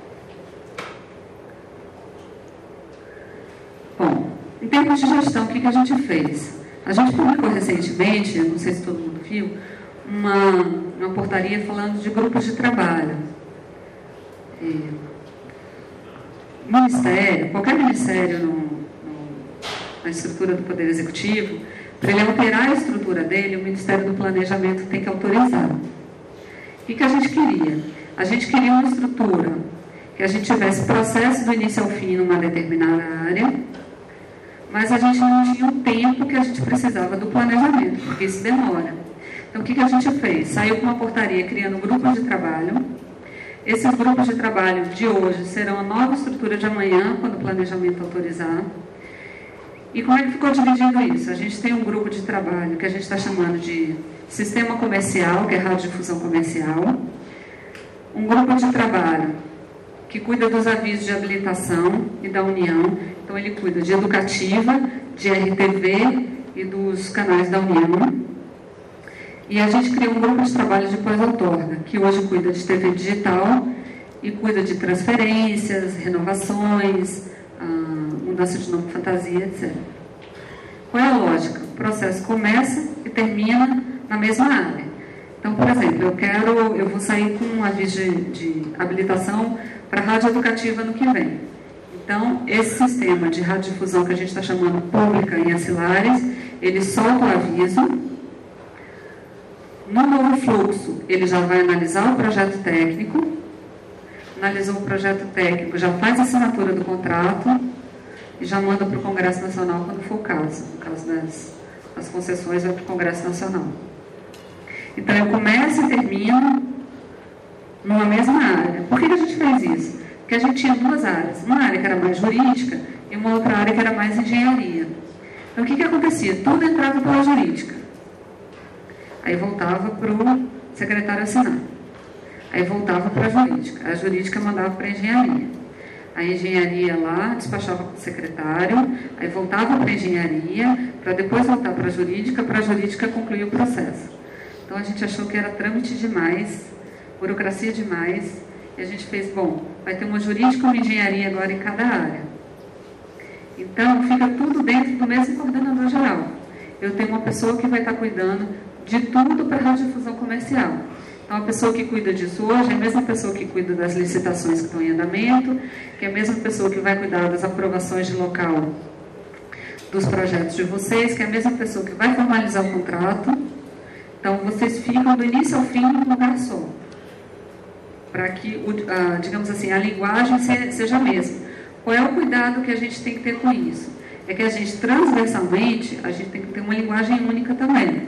Bom, em termos de gestão, o que, que a gente fez? A gente publicou recentemente, não sei se todo mundo viu, uma, uma portaria falando de grupos de trabalho. O Ministério, qualquer ministério no, no, na estrutura do Poder Executivo, para ele alterar a estrutura dele, o Ministério do Planejamento tem que autorizar. O que, que a gente queria? A gente queria uma estrutura que a gente tivesse processo do início ao fim numa determinada área, mas a gente não tinha o tempo que a gente precisava do planejamento, porque isso demora. Então, o que, que a gente fez? Saiu com uma portaria criando grupos de trabalho. Esses grupos de trabalho de hoje serão a nova estrutura de amanhã, quando o planejamento autorizar. E como é que ficou dividido isso? A gente tem um grupo de trabalho que a gente está chamando de Sistema Comercial, que é Radiodifusão Comercial. Um grupo de trabalho que cuida dos avisos de habilitação e da União. Então, ele cuida de educativa, de R T V e dos canais da União. E a gente criou um grupo de trabalho de pós-outorga, que hoje cuida de T V digital e cuida de transferências, renovações, ah, mudança de nome, fantasia, etcétera. Qual é a lógica? O processo começa e termina na mesma área. Então, por exemplo, eu quero, eu vou sair com um aviso de, de habilitação para a rádio educativa no que vem. Então, esse sistema de radiodifusão que a gente está chamando pública em ancilares, ele solta o aviso. No novo fluxo, ele já vai analisar o projeto técnico, analisou o projeto técnico, já faz a assinatura do contrato e já manda para o Congresso Nacional quando for o caso. No caso das, das concessões, vai para o Congresso Nacional. Então, eu começo e termino numa mesma área. Por que a gente fez isso? Porque a gente tinha duas áreas. Uma área que era mais jurídica e uma outra área que era mais engenharia. Então, o que, que acontecia? Tudo entrava pela jurídica. Aí voltava para o secretário assinar. Aí voltava para a jurídica. A jurídica mandava para a engenharia. A engenharia lá despachava para o secretário, aí voltava para a engenharia, para depois voltar para a jurídica, para a jurídica concluir o processo. Então a gente achou que era trâmite demais, burocracia demais, e a gente fez, bom, vai ter uma jurídica e uma engenharia agora em cada área. Então fica tudo dentro do mesmo coordenador geral. Eu tenho uma pessoa que vai estar cuidando de tudo para a radiodifusão comercial. Então, a pessoa que cuida disso hoje é a mesma pessoa que cuida das licitações que estão em andamento, que é a mesma pessoa que vai cuidar das aprovações de local dos projetos de vocês, que é a mesma pessoa que vai formalizar o contrato. Então, vocês ficam do início ao fim num lugar só, para que, a, digamos assim, a linguagem seja a mesma. Qual é o cuidado que a gente tem que ter com isso? É que a gente, transversalmente, a gente tem que ter uma linguagem única também.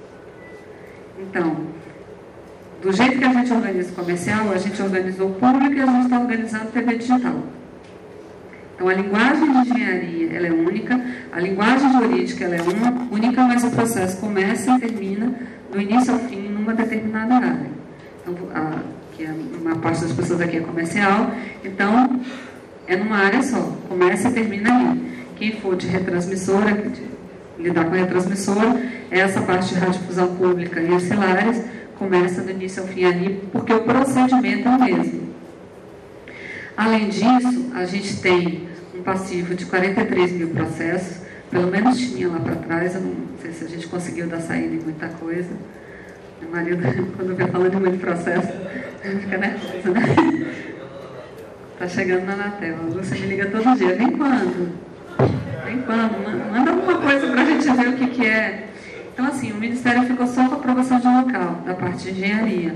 Então, do jeito que a gente organiza o comercial, a gente organizou o público e a gente está organizando T V digital. Então, a linguagem de engenharia ela é única, a linguagem jurídica ela é uma, única, mas o processo começa e termina do início ao fim numa determinada área. Então, a, que a, uma parte das pessoas aqui é comercial, então é numa área só, começa e termina ali. Quem for de retransmissora, de lidar com a retransmissora, essa parte de radiodifusão pública e ancilares, começa do início ao fim ali, porque o procedimento é o mesmo. Além disso, a gente tem um passivo de quarenta e três mil processos, pelo menos tinha lá para trás, eu não sei se a gente conseguiu dar saída em muita coisa. Meu marido, quando vem falando de muito processo, fica nervoso, né? Tá chegando na Anatel, você me liga todo dia, vem quando? Vem quando? Manda alguma coisa para a gente ver o que, que é. Então, assim, o Ministério ficou só com a aprovação de local, da parte de engenharia.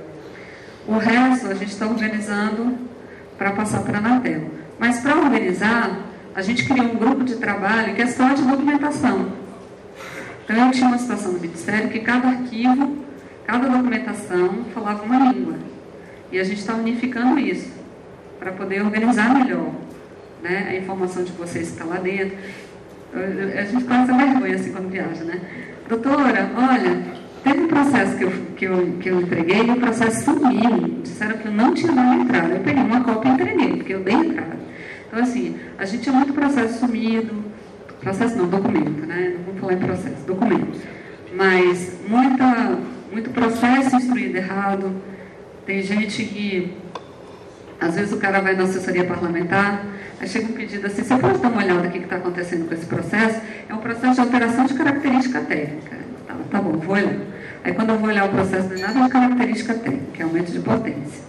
O resto, a gente está organizando para passar para a Anatel. Mas, para organizar, a gente criou um grupo de trabalho que é só de documentação. Então, eu tinha uma situação no Ministério que cada arquivo, cada documentação falava uma língua. E a gente está unificando isso, para poder organizar melhor, né, a informação de vocês que está lá dentro. A gente passa vergonha assim quando viaja, né? Doutora, olha, teve um processo que eu, que eu, que eu entreguei e o processo sumiu. Disseram que eu não tinha dado entrada. Eu peguei uma cópia e entreguei, porque eu dei entrada. Então, assim, a gente tinha muito processo sumido. Processo não, documento, né? Não vamos falar em processo, documento. Mas muita, muito processo instruído errado. Tem gente que, às vezes, o cara vai na assessoria parlamentar, aí chega um pedido assim, você pode dar uma olhada no que está acontecendo com esse processo? É um processo de alteração de característica técnica. Tá, tá bom, vou olhar. Aí quando eu vou olhar o processo, não é nada de característica técnica, é aumento de potência.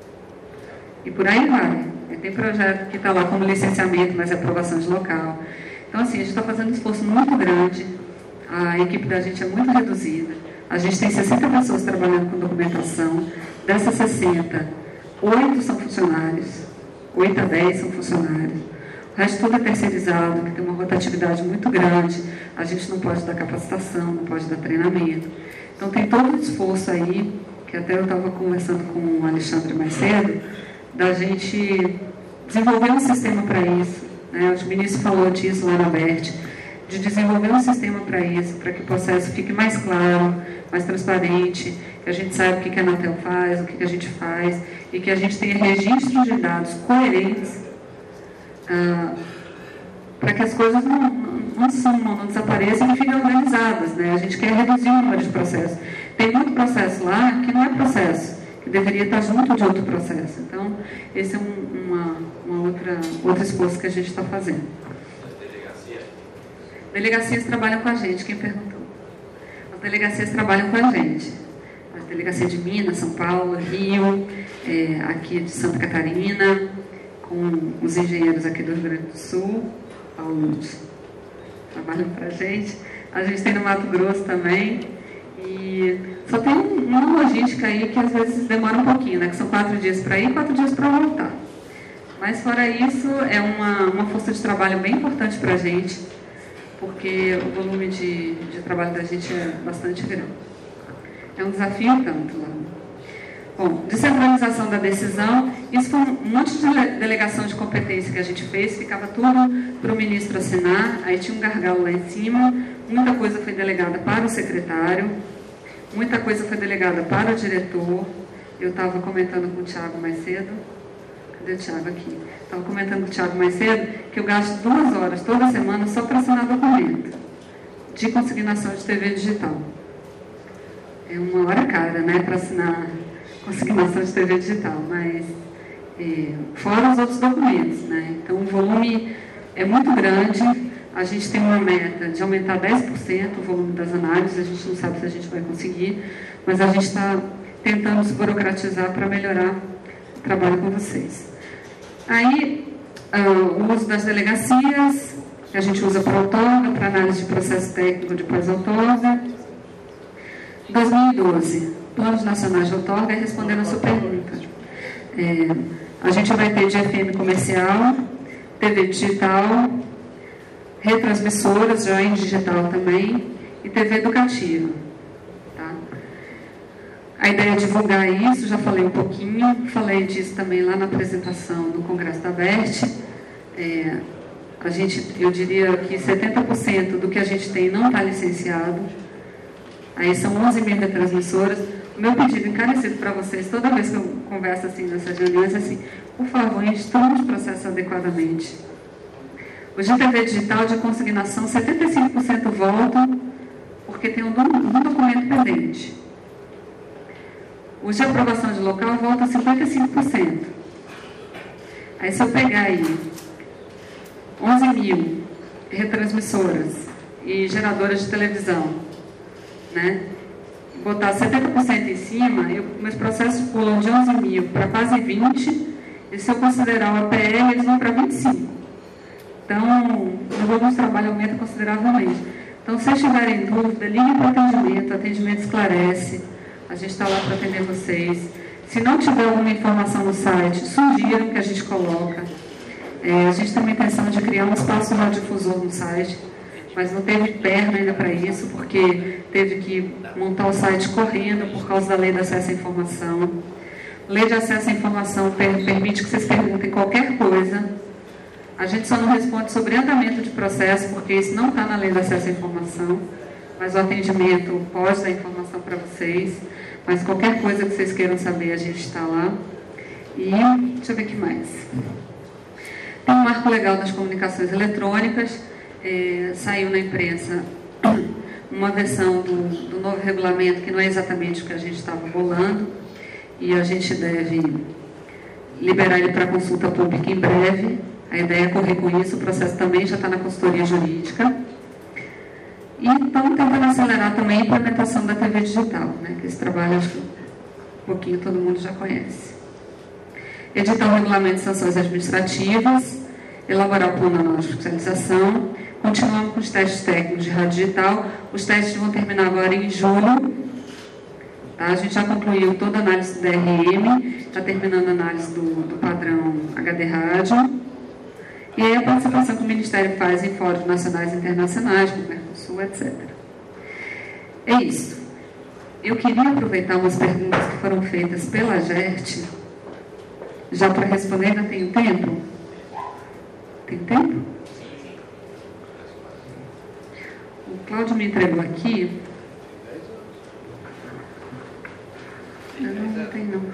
E por aí vai. E tem projeto que está lá como licenciamento, mas é aprovação de local. Então, assim, a gente está fazendo um esforço muito grande, a equipe da gente é muito reduzida. A gente tem sessenta pessoas trabalhando com documentação. Dessas sessenta, oito são funcionários. oito a dez são funcionários. O resto tudo é terceirizado, que tem uma rotatividade muito grande. A gente não pode dar capacitação, não pode dar treinamento. Então tem todo um esforço aí, que até eu estava conversando com o Alexandre mais cedo, da gente desenvolver um sistema para isso. Né? O ministro falou disso lá na B E R T, de desenvolver um sistema para isso, para que o processo fique mais claro, mais transparente, que a gente saiba o que a Anatel faz, o que a gente faz, e que a gente tenha registros de dados coerentes, ah, para que as coisas não, não, não, sumam, não desapareçam e fiquem organizadas. Né? A gente quer reduzir o número de processos. Tem muito processo lá que não é processo, que deveria estar junto de outro processo. Então, esse é um, uma, uma outra, outro esforço que a gente está fazendo. Delegacias trabalham com a gente, quem perguntou? As delegacias trabalham com a gente. A delegacia de Minas, São Paulo, Rio, é, aqui de Santa Catarina, com os engenheiros aqui do Rio Grande do Sul, Paulo, trabalham para a gente. A gente tem no Mato Grosso também. E só tem uma logística aí que às vezes demora um pouquinho, né? Que são quatro dias para ir e quatro dias para voltar. Mas fora isso, é uma, uma força de trabalho bem importante para a gente, porque o volume de, de trabalho da gente é bastante grande. É um desafio tanto lá. Bom, descentralização da decisão, isso foi um monte de delegação de competência que a gente fez, ficava tudo para o ministro assinar, aí tinha um gargalo lá em cima, muita coisa foi delegada para o secretário, muita coisa foi delegada para o diretor. Eu estava comentando com o Thiago mais cedo, cadê o Thiago aqui? Estava comentando com o Thiago mais cedo que eu gasto duas horas toda semana só para assinar documento de consignação de T V digital. É uma hora cara, né, para assinar consignação de T V digital, mas é, fora os outros documentos, né? Então o volume é muito grande, a gente tem uma meta de aumentar dez por cento o volume das análises, a gente não sabe se a gente vai conseguir, mas a gente está tentando se burocratizar para melhorar o trabalho com vocês. Aí, uh, o uso das delegacias, que a gente usa para outorga, para análise de processo técnico de pós-outorga. dois mil e doze, Planos Nacionais de Outorga, respondendo a sua pergunta. É, a gente vai ter de F M comercial, T V digital, retransmissoras, já em digital também, e T V educativa. Tá? A ideia é divulgar isso, já falei um pouquinho, falei disso também lá na apresentação do Congresso da Aberte. É, a gente, eu diria que setenta por cento do que a gente tem não está licenciado. Aí são onze mil retransmissoras. O meu pedido encarecido para vocês, toda vez que eu converso assim nessas reuniões, é assim, por favor, instruam os processos adequadamente. O de T V digital de consignação, setenta e cinco por cento voltam porque tem um, um documento pendente. O de aprovação de local volta cinquenta e cinco por cento. Aí se eu pegar aí onze mil retransmissoras e geradoras de televisão, né? Botar setenta por cento em cima, eu, meus processos pulam de onze mil para quase vinte, e se eu considerar o A P L, eles vão para vinte e cinco. Então, o volume de trabalho aumenta consideravelmente. Então, se vocês tiverem dúvida, liguem para o atendimento, o atendimento esclarece, a gente está lá para atender vocês. Se não tiver alguma informação no site, sugiram que a gente coloca. É, a gente tem uma intenção de criar um espaço radiodifusor no site, mas não teve perna ainda para isso, porque teve que montar o site correndo por causa da lei de acesso à informação. Lei de acesso à informação permite que vocês perguntem qualquer coisa. A gente só não responde sobre andamento de processo, porque isso não está na lei de acesso à informação, mas o atendimento pode dar informação para vocês. Mas qualquer coisa que vocês queiram saber, a gente está lá. E deixa eu ver o que mais. Tem um marco legal das comunicações eletrônicas. É, saiu na imprensa uma versão do, do novo regulamento que não é exatamente o que a gente estava bolando, e a gente deve liberar ele para consulta pública em breve. A ideia é correr com isso, o processo também já está na consultoria jurídica. E estamos tentando acelerar também a implementação da T V digital, né, que esse trabalho acho que um pouquinho todo mundo já conhece. Editar o regulamento de sanções administrativas, elaborar o plano anual de fiscalização. Continuamos com os testes técnicos de rádio digital. Os testes vão terminar agora em julho. Tá? A gente já concluiu toda a análise do D R M, está terminando a análise do, do padrão H D rádio. E aí a participação que o Ministério faz em fóruns nacionais e internacionais, como o Mercosul, etcétera. É isso. Eu queria aproveitar umas perguntas que foram feitas pela GERT, já para responder. Ainda tenho tempo? Tem tempo? O Cláudio me entregou aqui. Eu não, não tem não.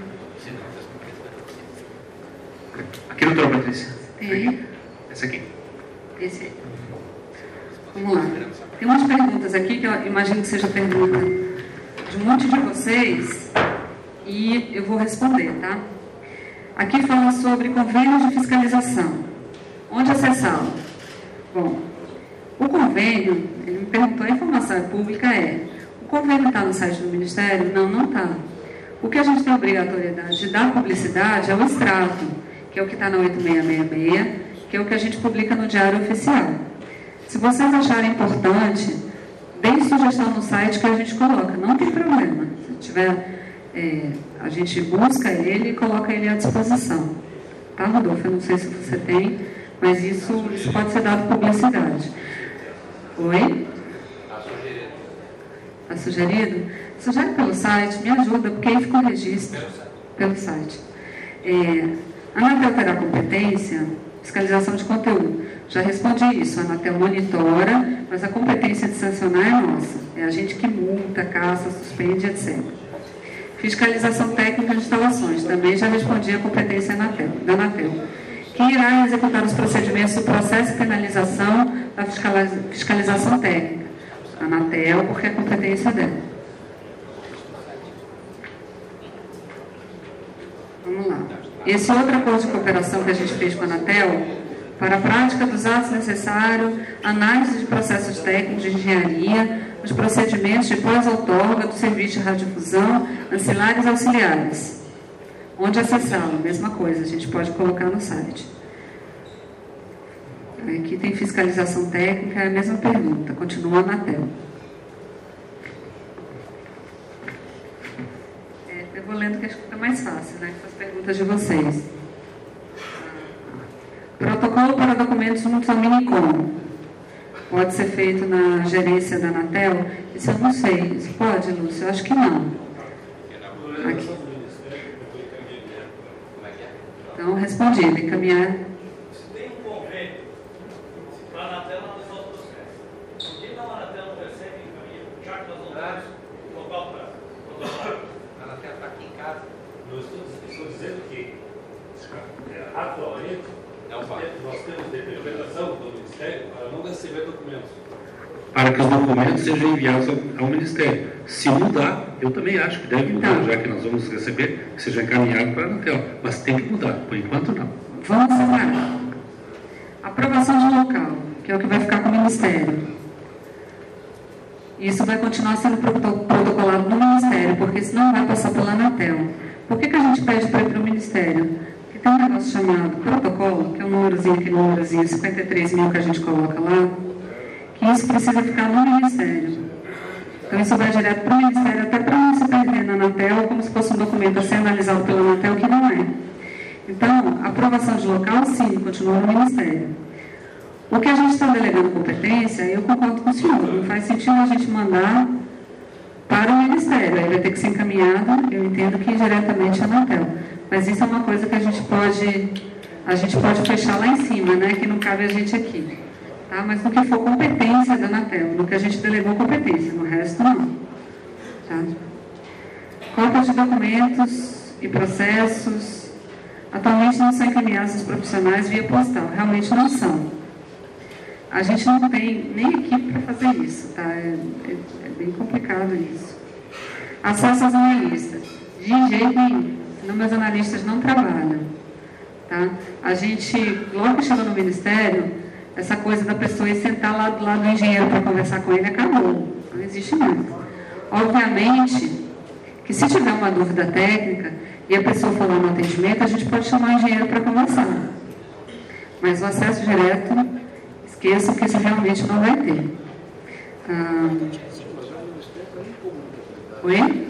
Aqui, doutora Patrícia.
Tem aí?
Essa aqui.
Esse aí. Vamos lá. Tem umas perguntas aqui que eu imagino que seja pergunta de um monte de vocês e eu vou responder, tá? Aqui fala sobre convênios de fiscalização. Onde acessá-lo? Bom, o convênio, ele me perguntou, a informação pública é, o convênio está no site do Ministério? Não, não está. O que a gente tem obrigatoriedade de dar publicidade é o extrato, que é o que está na oito seis seis seis, que é o que a gente publica no Diário Oficial. Se vocês acharem importante tem sugestão no site que a gente coloca, não tem problema. Se tiver, é, a gente busca ele e coloca ele à disposição. Tá, Rodolfo? Eu não sei se você tem, mas isso, isso pode ser dado publicidade. Oi? Está sugerido. Está sugerido? Sugere pelo site, me ajuda, porque aí ficou o registro. Pelo site. É, a Anatel terá competência, fiscalização de conteúdo. Já respondi isso, a Anatel monitora, mas a competência de sancionar é nossa. É a gente que multa, caça, suspende, etcétera. Fiscalização técnica de instalações. Também já respondi a competência da Anatel, da Anatel, que irá executar os procedimentos do processo de penalização da fiscalização técnica. A Anatel, porque é a competência dela. Vamos lá. Esse outro acordo de cooperação que a gente fez com a Anatel, para a prática dos atos necessários, análise de processos técnicos de engenharia, os procedimentos de pós-outorga do serviço de radiodifusão, ancilares e auxiliares. Onde acessá-lo? Mesma coisa, a gente pode colocar no site. Aqui tem fiscalização técnica, é a mesma pergunta, continua na tela. É, eu vou lendo que acho que fica mais fácil, né, com as perguntas de vocês. Protocolo para documentos juntos ao Minicom. Pode ser feito na gerência da Anatel? Isso eu não sei. Isso pode, Lúcio? Eu acho que não. Aqui. Então, respondi. Encaminhar.
Se tem um convênio para a Anatel, não é só o processo. Se não, a Anatel não recebe, encaminha. Já que nós vamos dar o local para a Anatel está aqui em casa. Eu estou, estou dizendo que, atualmente, nós temos determinação do Ministério para não receber documentos.
Para que os documentos sejam enviados ao, ao Ministério. Se mudar, eu também acho que deve mudar, já que nós vamos receber, que seja encaminhado para a Anatel. Mas tem que mudar, por enquanto não.
Vamos separar. Aprovação de local, que é o que vai ficar com o Ministério. Isso vai continuar sendo protocolado no Ministério, porque senão vai passar pela Anatel. Por que, que a gente pede para ir para o Ministério? Tem um negócio chamado protocolo, que é um númerozinho, aquele númerozinho, cinquenta e três mil que a gente coloca lá, que isso precisa ficar no Ministério. Então isso vai direto para o Ministério, até para não se perder na Anatel, como se fosse um documento a ser analisado pela Anatel, que não é. Então, a aprovação de local, sim, continua no Ministério. O que a gente está delegando competência, eu concordo com o senhor, não faz sentido a gente mandar para o Ministério, aí vai ter que ser encaminhado, eu entendo que diretamente a Anatel. Mas isso é uma coisa que a gente pode, a gente pode fechar lá em cima, né? Que não cabe a gente aqui. Tá? Mas no que for competência da Anatel, no que a gente delegou competência, no resto não. Tá? Cópias de documentos e processos atualmente não são encaminhados aos profissionais via postal, realmente não são. A gente não tem nem equipe para fazer isso, tá? É, é, é bem complicado isso. Acesso aos analistas. De jeito nenhum. Senão meus analistas não trabalham. Tá? A gente, logo que chegou no Ministério, essa coisa da pessoa ir sentar lá do lado do engenheiro para conversar com ele acabou. Não existe mais. Obviamente que se tiver uma dúvida técnica e a pessoa falar no atendimento, a gente pode chamar o engenheiro para conversar. Mas o acesso direto, esqueçam que isso realmente não vai ter. Ah... Oi?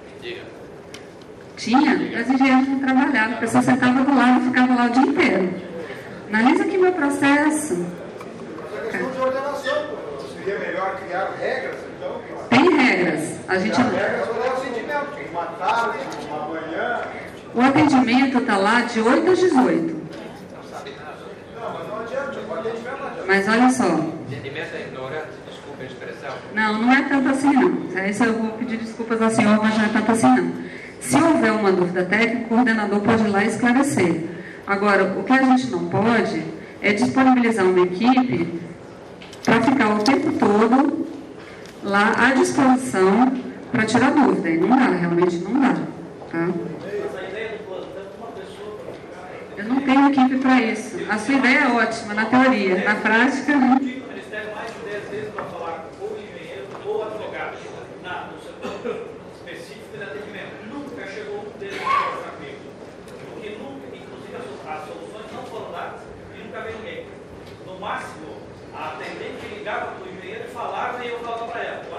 Tinha, as engenheiras não trabalhavam, a pessoa sentava do lado e ficava lá o dia inteiro. Analisa aqui meu processo.
Essa questão de ordenação, seria melhor criar regras, então?
Tem regras. A gente
não. Regras para o atendimento, uma tarde, uma manhã.
O atendimento está lá de oito às dezoito.
Não, mas não adianta, o atendimento não adianta.
Mas olha só.
Atendimento é ignorante, desculpa a expressão.
Não, não é tanto assim não. Isso eu vou pedir desculpas ao senhor, mas não é tanto assim não. Se houver uma dúvida técnica, o coordenador pode ir lá e esclarecer. Agora, o que a gente não pode é disponibilizar uma equipe para ficar o tempo todo lá à disposição para tirar dúvida. E não dá, realmente não dá. Tá? Eu não tenho equipe para isso. A sua ideia é ótima, na teoria. Na prática...
No máximo, a atendente ligava para o engenheiro e falava e eu falava para ela.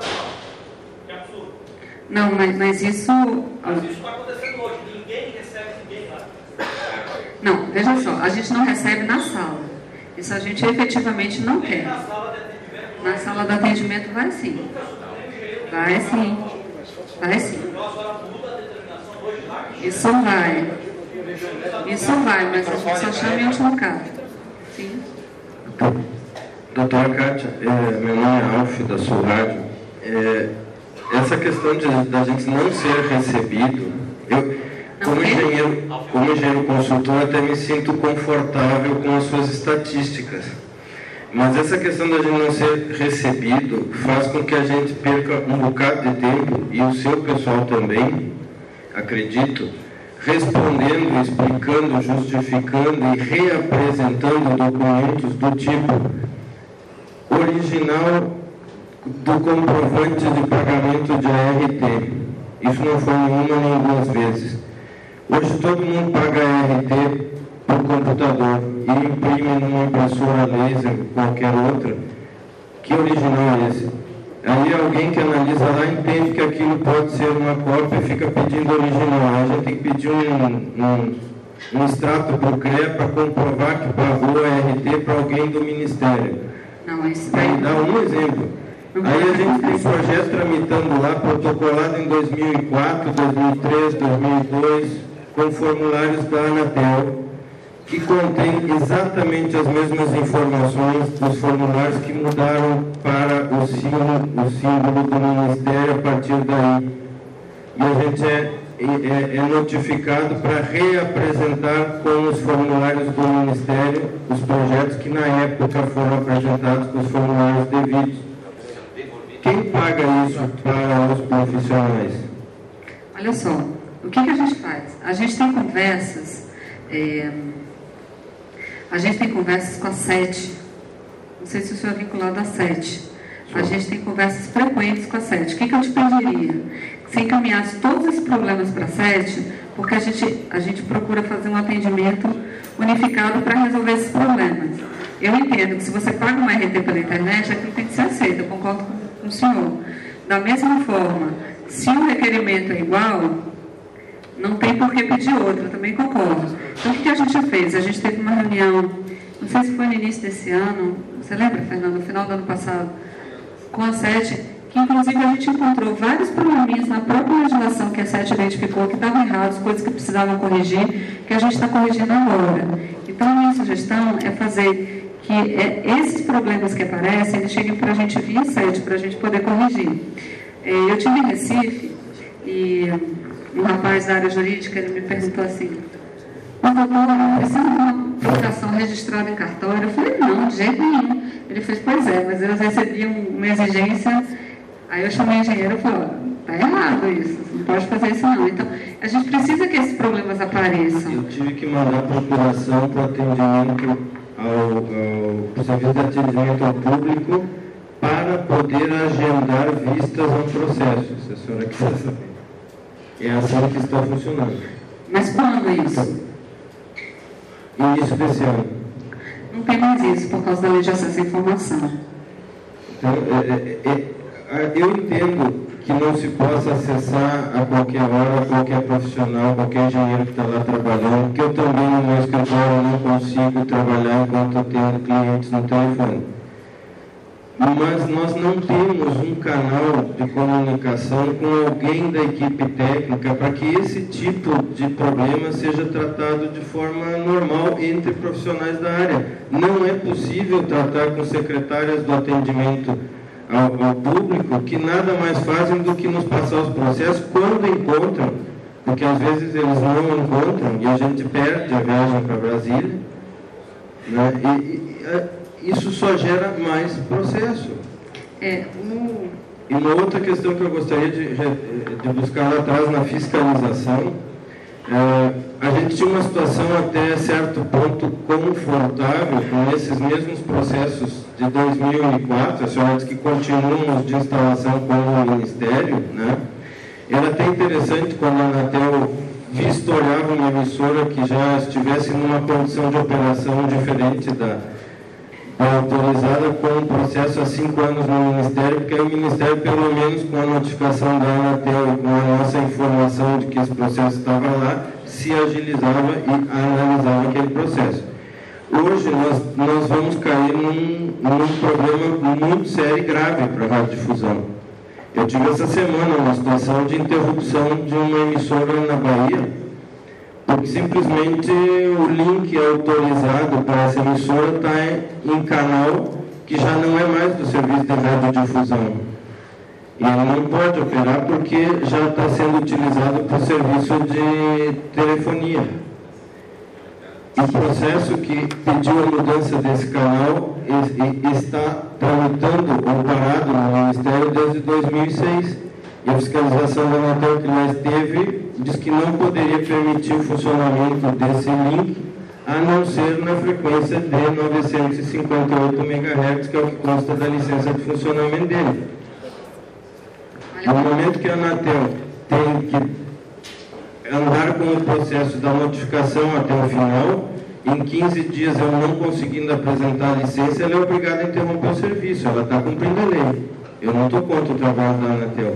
Não, mas, mas isso...
Mas isso está acontecendo hoje, ninguém recebe ninguém lá.
Não, veja só, a gente não recebe na sala. Isso a gente efetivamente não quer.
Na sala de atendimento.
Na sala de atendimento vai sim. Vai sim. Vai sim. Isso vai. Isso vai, mas a gente só chama em último caso. Sim.
Doutora Kátia, é, meu nome é Alf, da Sul Rádio. É, essa questão de, da gente não ser recebido, eu, como engenheiro, como engenheiro consultor, até me sinto confortável com as suas estatísticas. Mas essa questão da gente não ser recebido faz com que a gente perca um bocado de tempo, e o seu pessoal também, acredito, respondendo, explicando, justificando e reapresentando documentos do tipo original do comprovante de pagamento de A R T. Isso não foi nenhuma nem duas vezes. Hoje todo mundo paga A R T por computador e imprime numa impressora laser, qualquer outra. Que original é esse? Aí alguém que analisa lá entende que aquilo pode ser uma cópia e fica pedindo original. A gente tem que pedir um, um, um extrato para o C R E A para comprovar que pagou a R T para alguém do Ministério.
Não, isso
Aí dá um exemplo. Aí a gente tem projeto tramitando lá, protocolado em dois mil e quatro, dois mil e três, dois mil e dois, com formulários da Anatel, que contém exatamente as mesmas informações dos formulários que mudaram para o símbolo, o símbolo do Ministério a partir daí. E a gente é, é, é notificado para reapresentar com os formulários do Ministério os projetos que na época foram apresentados com os formulários devidos. Quem paga isso para os profissionais?
Olha só, o que, que a gente faz? A gente tem conversas... É... A gente tem conversas com a SET. Não sei se o senhor é vinculado à SET. A gente tem conversas frequentes com a SET. O que, que eu te pediria? Que você encaminhasse todos esses problemas para a SET, porque a gente, a gente procura fazer um atendimento unificado para resolver esses problemas. Eu entendo que se você paga uma R T pela internet, aquilo tem que ser aceito. Eu concordo com, com o senhor. Da mesma forma, se o requerimento é igual, não tem por que pedir outro, eu também concordo. Então, o que a gente fez? A gente teve uma reunião, não sei se foi no início desse ano, você lembra, Fernando, no final do ano passado, com a SET, que inclusive a gente encontrou vários probleminhas na própria legislação que a SET identificou, que estavam errados, coisas que precisavam corrigir, que a gente está corrigindo agora. Então, a minha sugestão é fazer que é, esses problemas que aparecem, eles cheguem para a gente via SET, para a gente poder corrigir. É, eu estive em Recife e um rapaz da área jurídica, ele me perguntou assim, mas doutora, precisa de uma publicação registrada em cartório? Eu falei, não, de jeito nenhum. Ele fez, pois é, mas eles recebiam uma exigência, aí eu chamei o engenheiro e falei, está errado isso, você não pode fazer isso não. Então, a gente precisa que esses problemas apareçam.
Eu tive que mandar procuração para atendimento ao, ao serviço de atendimento ao público para poder agendar vistas ao processo, se a senhora quiser saber. É assim que está funcionando.
Mas quando isso?
Início desse ano.
Não tem mais isso, por causa da lei de acesso à informação.
Então, é, é, é, eu entendo que não se possa acessar a qualquer hora, qualquer profissional, qualquer engenheiro que está lá trabalhando, porque eu também no meu escritório não consigo trabalhar enquanto eu tenho clientes no telefone. Mas nós não temos um canal de comunicação com alguém da equipe técnica para que esse tipo de problema seja tratado de forma normal entre profissionais da área. Não é possível tratar com secretárias do atendimento ao, ao público que nada mais fazem do que nos passar os processos quando encontram, porque às vezes eles não encontram e a gente perde a viagem para Brasília, né? E, e, isso só gera mais processo.
É, um...
E uma outra questão que eu gostaria de, de buscar lá atrás na fiscalização, é, a gente tinha uma situação até certo ponto confortável com esses mesmos processos de dois mil e quatro, a senhora diz que continuamos de instalação com o Ministério, né? Era até interessante quando a Anatel vistoriava uma emissora que já estivesse numa condição de operação diferente da autorizada com um processo há cinco anos no Ministério, porque aí o Ministério, pelo menos com a notificação da Anatel e com a nossa informação de que esse processo estava lá, se agilizava e analisava aquele processo. Hoje nós, nós vamos cair num, num problema muito sério e grave para a radiodifusão. Eu tive essa semana uma situação de interrupção de uma emissora na Bahia, porque simplesmente o link autorizado para essa emissora está em canal que já não é mais do serviço de radiodifusão. E ele não pode operar porque já está sendo utilizado para o serviço de telefonia. O processo que pediu a mudança desse canal está tramitando ou parado no Ministério desde dois mil e seis. E a fiscalização da Anatel que lá esteve diz que não poderia permitir o funcionamento desse link, a não ser na frequência de novecentos e cinquenta e oito megahertz, que é o que consta da licença de funcionamento dele. No momento que a Anatel tem que andar com o processo da notificação até o final, em quinze dias eu não conseguindo apresentar a licença, ela é obrigada a interromper o serviço, ela está cumprindo a lei. Eu não estou contra o trabalho da Anatel.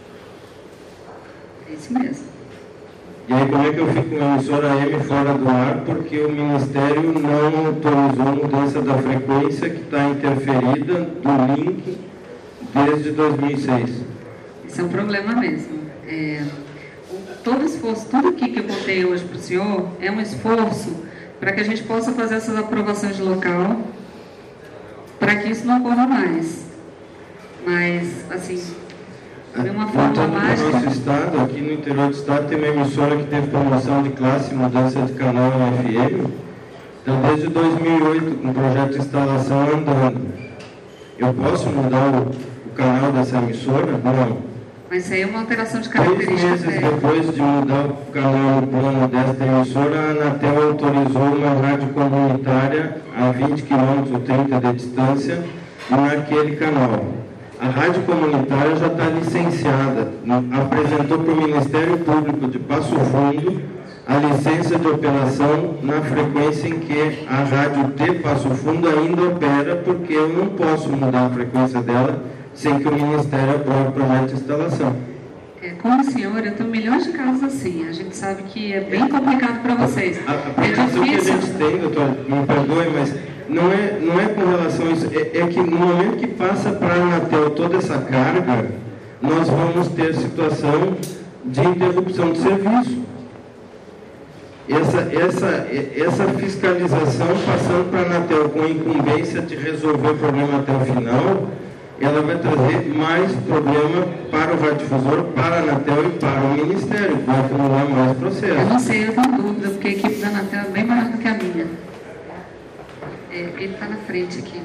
É isso mesmo.
E aí como é que eu fico com a emissora A M fora do ar? Porque o Ministério não autorizou a mudança da frequência que está interferida do link desde dois mil e seis.
Isso é um problema mesmo. É, todo esforço, tudo aqui que eu contei hoje para o senhor é um esforço para que a gente possa fazer essas aprovações de local, para que isso não ocorra mais. Mas, assim, de uma forma mágica...
No nosso estado, aqui no interior do estado, tem uma emissora que teve promoção de classe, mudança de canal em F M. Então, desde dois mil e oito, com o projeto de instalação andando. Eu posso mudar o, o canal dessa emissora? Não.
Mas isso aí é uma alteração de
Três
características.
meses depois de mudar o canal no plano desta emissora, a Anatel autorizou uma rádio comunitária a vinte quilômetros ou trinta de distância naquele canal. A rádio comunitária já está licenciada, apresentou para o Ministério Público de Passo Fundo a licença de operação na frequência em que a rádio de Passo Fundo ainda opera, porque eu não posso mudar a frequência dela sem que o Ministério aprove o projeto de instalação.
É, como senhor, eu tenho milhões de casos assim. A gente sabe que é bem complicado para vocês.
A, a aplicação
é
que a gente tem, doutor, me perdoe, mas não é, não é com relação a isso. É, é que no momento que passa para a Anatel toda essa carga, nós vamos ter situação de interrupção de serviço. Essa, essa, essa fiscalização passando para a Anatel com a incumbência de resolver o problema até o final, ela vai trazer mais problema para o radiodifusor, para a Anatel e para o Ministério, vai acumular mais processo.
Eu não sei, eu tenho dúvida, porque a equipe da Anatel é bem maior do que a minha. É, ele está na frente aqui.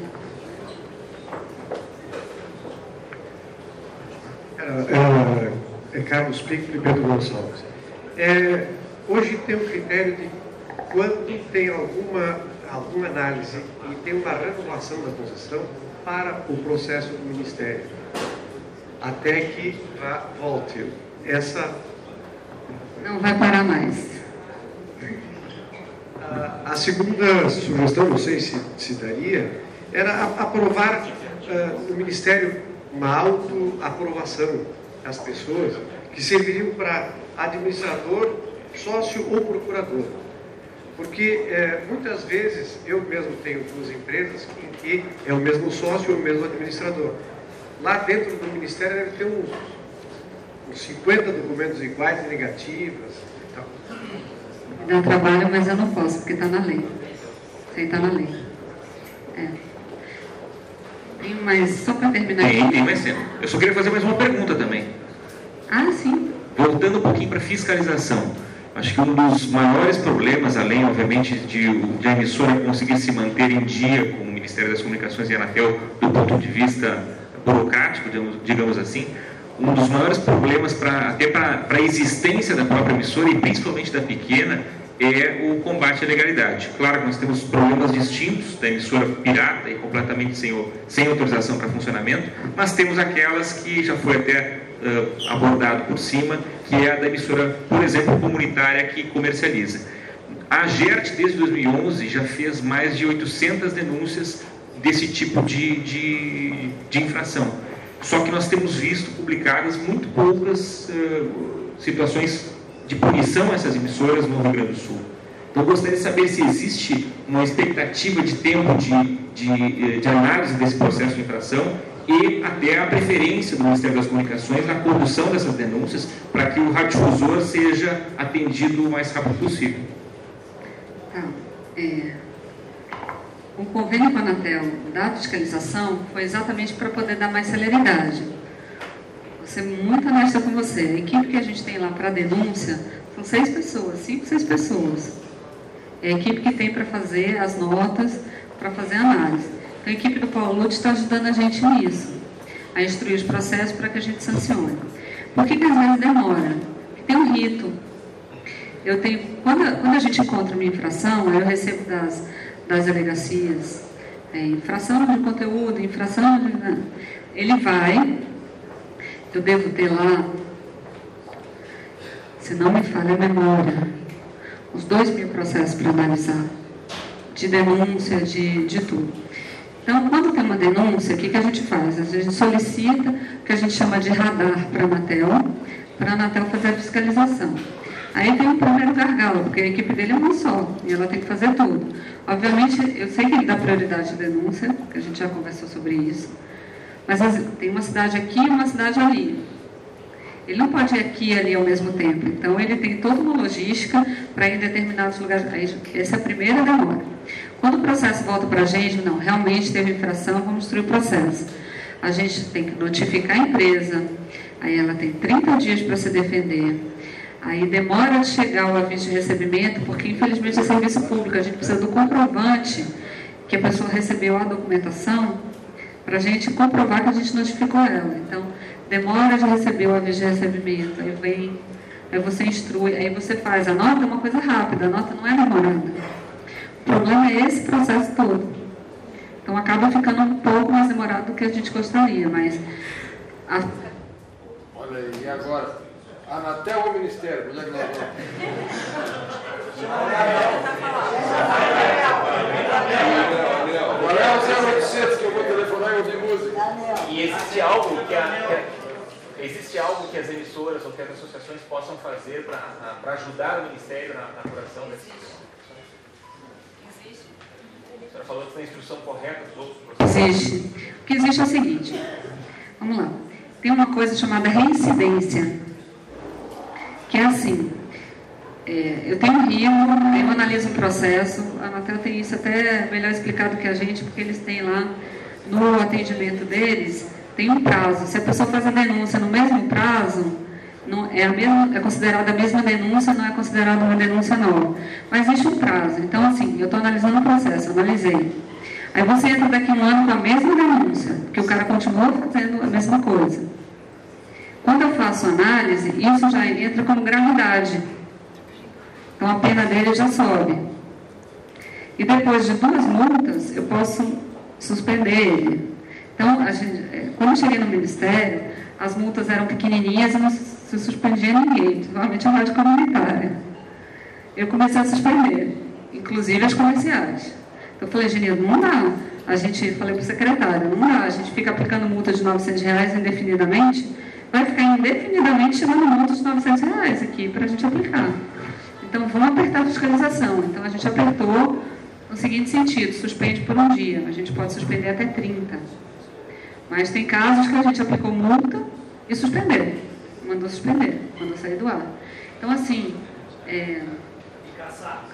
É, é Carlos Pico e Pedro Gonçalves. É, hoje tem um critério de quando tem alguma, alguma análise e tem uma renovação da concessão para o processo do Ministério, até que vá, volte. Essa...
Não vai parar mais.
A, a segunda sugestão, não sei se, se daria, era a, aprovar uh, no Ministério uma autoaprovação das pessoas que serviriam para administrador, sócio ou procurador. Porque é, muitas vezes eu mesmo tenho duas empresas em que é o mesmo sócio ou o mesmo administrador. Lá dentro do Ministério deve ter uns, uns cinquenta documentos iguais e negativas. E tal.
Dá trabalho, mas eu não posso, porque está na lei. Isso aí está na lei. É. Tem mais, só para terminar
Tem,
aqui.
tem mais tempo. Eu só queria fazer mais uma pergunta também.
Ah, sim.
Voltando um pouquinho para a fiscalização. Acho que um dos maiores problemas, além, obviamente, de, de a emissora conseguir se manter em dia com o Ministério das Comunicações e a Anatel, do ponto de vista burocrático, digamos, digamos assim, um dos maiores problemas, pra, até para a existência da própria emissora, e principalmente da pequena, é o combate à legalidade. Claro que nós temos problemas distintos da emissora pirata e completamente sem, sem autorização para funcionamento, mas temos aquelas que já foi até uh, abordado por cima, que é a da emissora, por exemplo, comunitária que comercializa. A AGERT, desde dois mil e onze, já fez mais de oitocentas denúncias desse tipo de, de, de infração. Só que nós temos visto publicadas muito poucas uh, situações de punição a essas emissoras no Rio Grande do Sul. Então, eu gostaria de saber se existe uma expectativa de tempo de, de, de análise desse processo de infração e até a preferência do Ministério das Comunicações na condução dessas denúncias para que o radiodifusor seja atendido o mais rápido possível.
Tá. É... O convênio com a Anatel da fiscalização foi exatamente para poder dar mais celeridade. Vou ser muito honesta com você. A equipe que a gente tem lá para denúncia são seis pessoas, cinco, seis pessoas. É a equipe que tem para fazer as notas, para fazer a análise. Então, a equipe do Paulo Lutz está ajudando a gente nisso, a instruir os processos para que a gente sancione. Por que que às vezes demora? Porque tem um rito. Eu tenho, quando, quando a gente encontra uma infração, eu recebo das... das delegacias, é, infração de conteúdo, infração de... Ele vai, eu devo ter lá, se não me falha a memória, uns dois mil processos para analisar, de denúncia, de, de tudo. Então, quando tem uma denúncia, o que, que a gente faz? A gente solicita o que a gente chama de radar para a Anatel, para a Anatel fazer a fiscalização. Aí vem o primeiro gargalo, porque a equipe dele é uma só, e ela tem que fazer tudo. Obviamente, eu sei que ele dá prioridade à denúncia, que a gente já conversou sobre isso, mas tem uma cidade aqui e uma cidade ali. Ele não pode ir aqui e ali ao mesmo tempo, então ele tem toda uma logística para ir em determinados lugares. Essa é a primeira demora. Quando o processo volta para a gente, não, realmente teve infração, vamos instruir o processo. A gente tem que notificar a empresa, aí ela tem trinta dias para se defender. Aí demora de chegar o aviso de recebimento, porque infelizmente é serviço público, a gente precisa do comprovante que a pessoa recebeu a documentação para a gente comprovar que a gente notificou ela. Então, demora de receber o aviso de recebimento, aí vem, aí você instrui, aí você faz. A nota é uma coisa rápida, a nota não é demorada. O problema é esse processo todo. Então, acaba ficando um pouco mais demorado do que a gente gostaria, mas... A...
Olha aí, e agora? Anatel ou Ministério? Onde é que nós vamos? Qual é o zero oitocentos que eu vou telefonar e ouvir música?
E existe algo que, a, que a, existe algo que as emissoras ou que as associações possam fazer para ajudar o Ministério na, na apuração dessas questões? Existe. A senhora falou que foi a instrução correta dos outros processos.
Existe. O que existe é o seguinte, vamos lá, tem uma coisa chamada reincidência, que é assim, é, eu tenho um R I M, eu analiso um processo, a Anatel tem isso até melhor explicado que a gente, porque eles têm lá, no atendimento deles, tem um prazo. Se a pessoa faz a denúncia no mesmo prazo, não, é, a mesma, é considerada a mesma denúncia, não é considerada uma denúncia nova. Mas existe um prazo. Então, assim, eu estou analisando o processo, analisei. Aí você entra daqui a um ano com a mesma denúncia, porque o cara continua fazendo a mesma coisa. Quando eu faço análise, isso já entra como gravidade. Então, a pena dele já sobe. E depois de duas multas, eu posso suspender ele. Então, a gente, quando eu cheguei no Ministério, as multas eram pequenininhas e não se suspendia ninguém, principalmente a rádio comunitária. Eu comecei a suspender, inclusive as comerciais. Então, eu falei, Genildo, não dá. A gente, falei para o secretário, não dá. A gente fica aplicando multa de novecentos reais indefinidamente, vai ficar indefinidamente chegando multa de novecentos reais aqui para a gente aplicar. Então, vamos apertar a fiscalização. Então, a gente apertou no seguinte sentido, suspende por um dia, a gente pode suspender até trinta. Mas tem casos que a gente aplicou multa e suspendeu. Mandou suspender, mandou sair do ar. Então, assim... É... Caçar.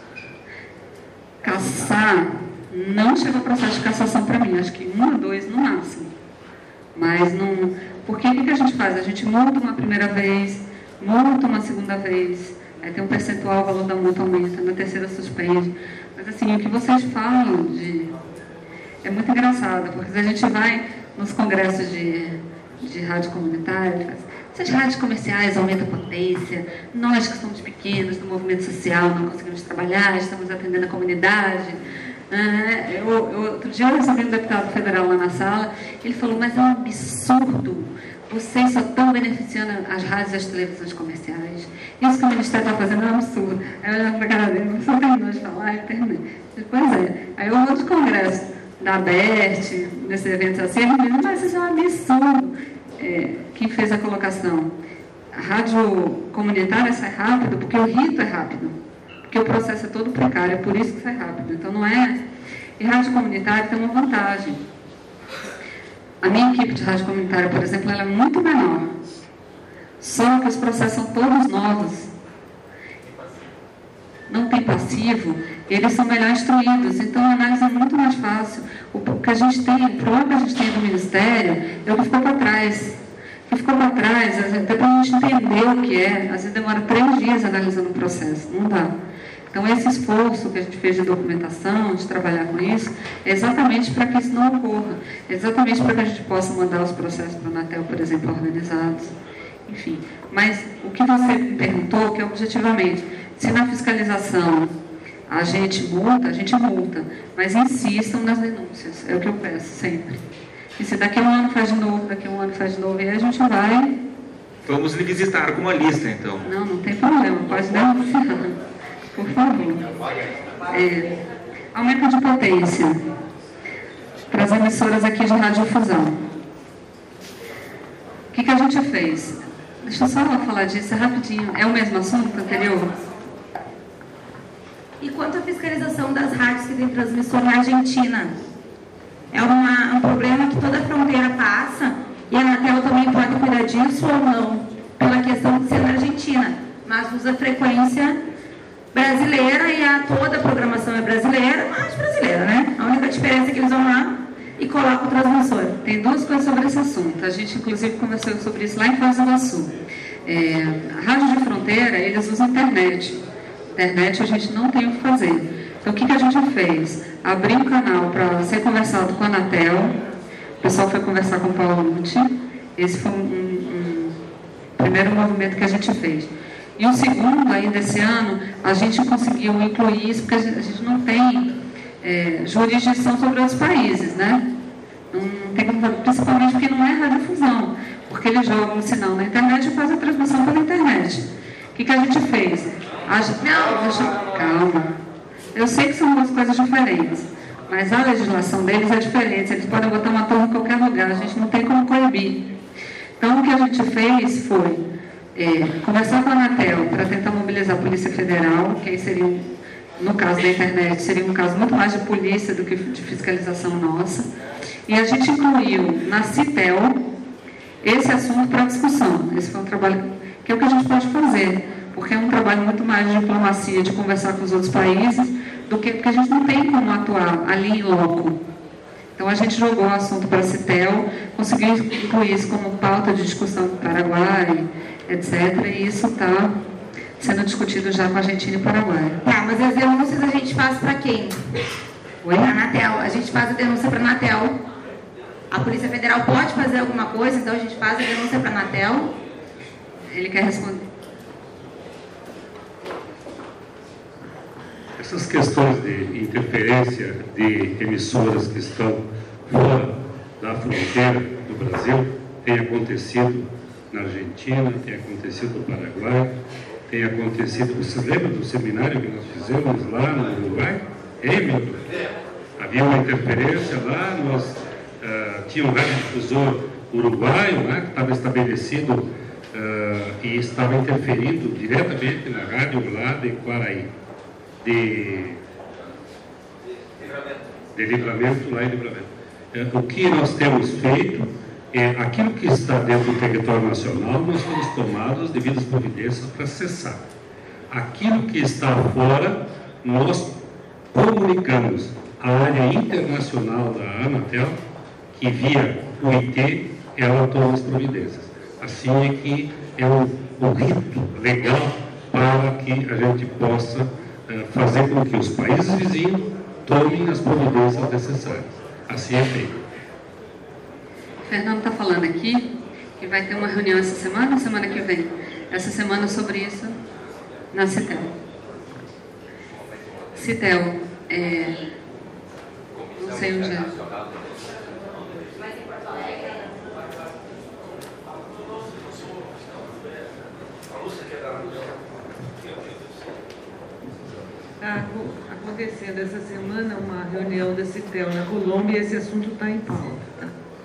Caçar, não chegou o processo de cassação para mim. Acho que um ou dois no máximo. Mas não... Porque o que a gente faz? A gente multa uma primeira vez, multa uma segunda vez, aí tem um percentual, o valor da multa aumenta, na terceira suspende. Mas, assim, o que vocês falam de... é muito engraçado, porque a gente vai nos congressos de, de rádio comunitária, faz, essas rádios comerciais aumentam a potência, nós que somos pequenos do movimento social não conseguimos trabalhar, estamos atendendo a comunidade. Ah, eu, eu, outro dia eu recebi um deputado federal lá na sala, ele falou, mas é um absurdo, vocês só estão beneficiando as rádios e as televisões comerciais. Isso que o Ministério está fazendo é um absurdo. Aí eu olhava para a cara dele, só terminou de falar, eu terminei. Pois é. Aí eu vou de congresso da Bert, nesses eventos assim, ele diz, mas isso é um absurdo. É, quem fez a colocação? A rádio comunitária sai rápido porque o rito é rápido, porque o processo é todo precário, é por isso que sai rápido. Então não é... E rádio comunitária tem uma vantagem. A minha equipe de rádio comunitária, por exemplo, ela é muito menor. Só que os processos são todos novos. Não tem passivo, eles são melhor instruídos, então a análise é muito mais fácil. O que a gente tem, o problema que a gente tem do Ministério é o que ficou para trás. O que ficou para trás, até para a gente entender o que é, às vezes demora três dias analisando o processo, não dá. Então esse esforço que a gente fez de documentação, de trabalhar com isso, é exatamente para que isso não ocorra, é exatamente para que a gente possa mandar os processos para a Anatel, por exemplo, organizados, enfim. Mas o que você me perguntou, que é objetivamente, se na fiscalização a gente multa, a gente multa, mas insistam nas denúncias, é o que eu peço sempre. E se daqui a um ano faz de novo, daqui a um ano faz de novo, e aí a gente vai...
Vamos lhe visitar com uma lista, então.
Não, não tem problema, pode denunciar, por favor. É, aumento de potência para as emissoras aqui de radiodifusão. O que, que a gente fez? Deixa eu só falar disso rapidinho. É o mesmo assunto anterior?
E quanto à fiscalização das rádios que têm transmissor na Argentina? É uma, um problema que toda a fronteira passa e a Anatel também pode cuidar disso ou não, pela questão de ser na Argentina, mas usa frequência brasileira e a, toda a programação é brasileira, mas brasileira, né? A única diferença é que eles vão lá e colocam o transmissor.
Tem duas coisas sobre esse assunto. A gente, inclusive, conversou sobre isso lá em Foz do Iguaçu. É, a rádio de fronteira, eles usam internet. Internet a gente não tem o que fazer. Então, o que, que a gente fez? Abriu um canal para ser conversado com a Anatel. O pessoal foi conversar com o Paulo Muti. Esse foi um, um, um primeiro movimento que a gente fez. E o segundo, ainda esse ano, a gente conseguiu incluir isso, porque a gente, a gente não tem é, jurisdição sobre outros países, né? Não, não tem como, principalmente porque não é radiodifusão, porque eles jogam um sinal na internet e fazem a transmissão pela internet. O que, que a gente fez? A gente, não, deixa, calma. Eu sei que são duas coisas diferentes, mas a legislação deles é diferente. Eles podem botar uma torre em qualquer lugar, a gente não tem como coibir. Então, o que a gente fez foi é, conversar com a Anatel para tentar mobilizar a Polícia Federal, que aí seria, no caso da internet, seria um caso muito mais de polícia do que de fiscalização nossa. E a gente incluiu na Citel esse assunto para discussão. Esse foi um trabalho que é o que a gente pode fazer, porque é um trabalho muito mais de diplomacia, de conversar com os outros países, do que porque a gente não tem como atuar ali em loco. Então a gente jogou o assunto para a Citel, conseguiu incluir isso como pauta de discussão do Paraguai, etcétera. E isso está sendo discutido já com a Argentina e o Paraguai.
Tá, mas as denúncias a gente faz para quem?
Oi?
Para a Anatel. A gente faz a denúncia para a Anatel. A Polícia Federal pode fazer alguma coisa, então a gente faz a denúncia para a Anatel.
Ele quer responder.
Essas questões de interferência de emissoras que estão fora da fronteira do Brasil têm acontecido na Argentina, tem acontecido no Paraguai, tem acontecido... Você lembra do seminário que nós fizemos lá no Uruguai? Hein, Milton? Havia uma interferência lá, nós uh, tínhamos um radiodifusor uruguaio, né, que estava estabelecido uh, e estava interferindo diretamente na rádio lá de Quaraí. De, de livramento lá em livramento. O que nós temos feito é aquilo que está dentro do território nacional, nós temos tomado as devidas providências para cessar. Aquilo que está fora, nós comunicamos à área internacional da Anatel, que via o I T, ela toma as providências. Assim é que é o, o rito legal para que a gente possa fazer com que os países vizinhos tomem as providências necessárias. Assim é feito.
O Fernando está falando aqui que vai ter uma reunião essa semana ou semana que vem? Essa semana sobre isso na Citel. Citel, é, não sei onde é. A,
acontecendo essa semana uma reunião da CITEL na Colômbia e esse assunto está em pauta.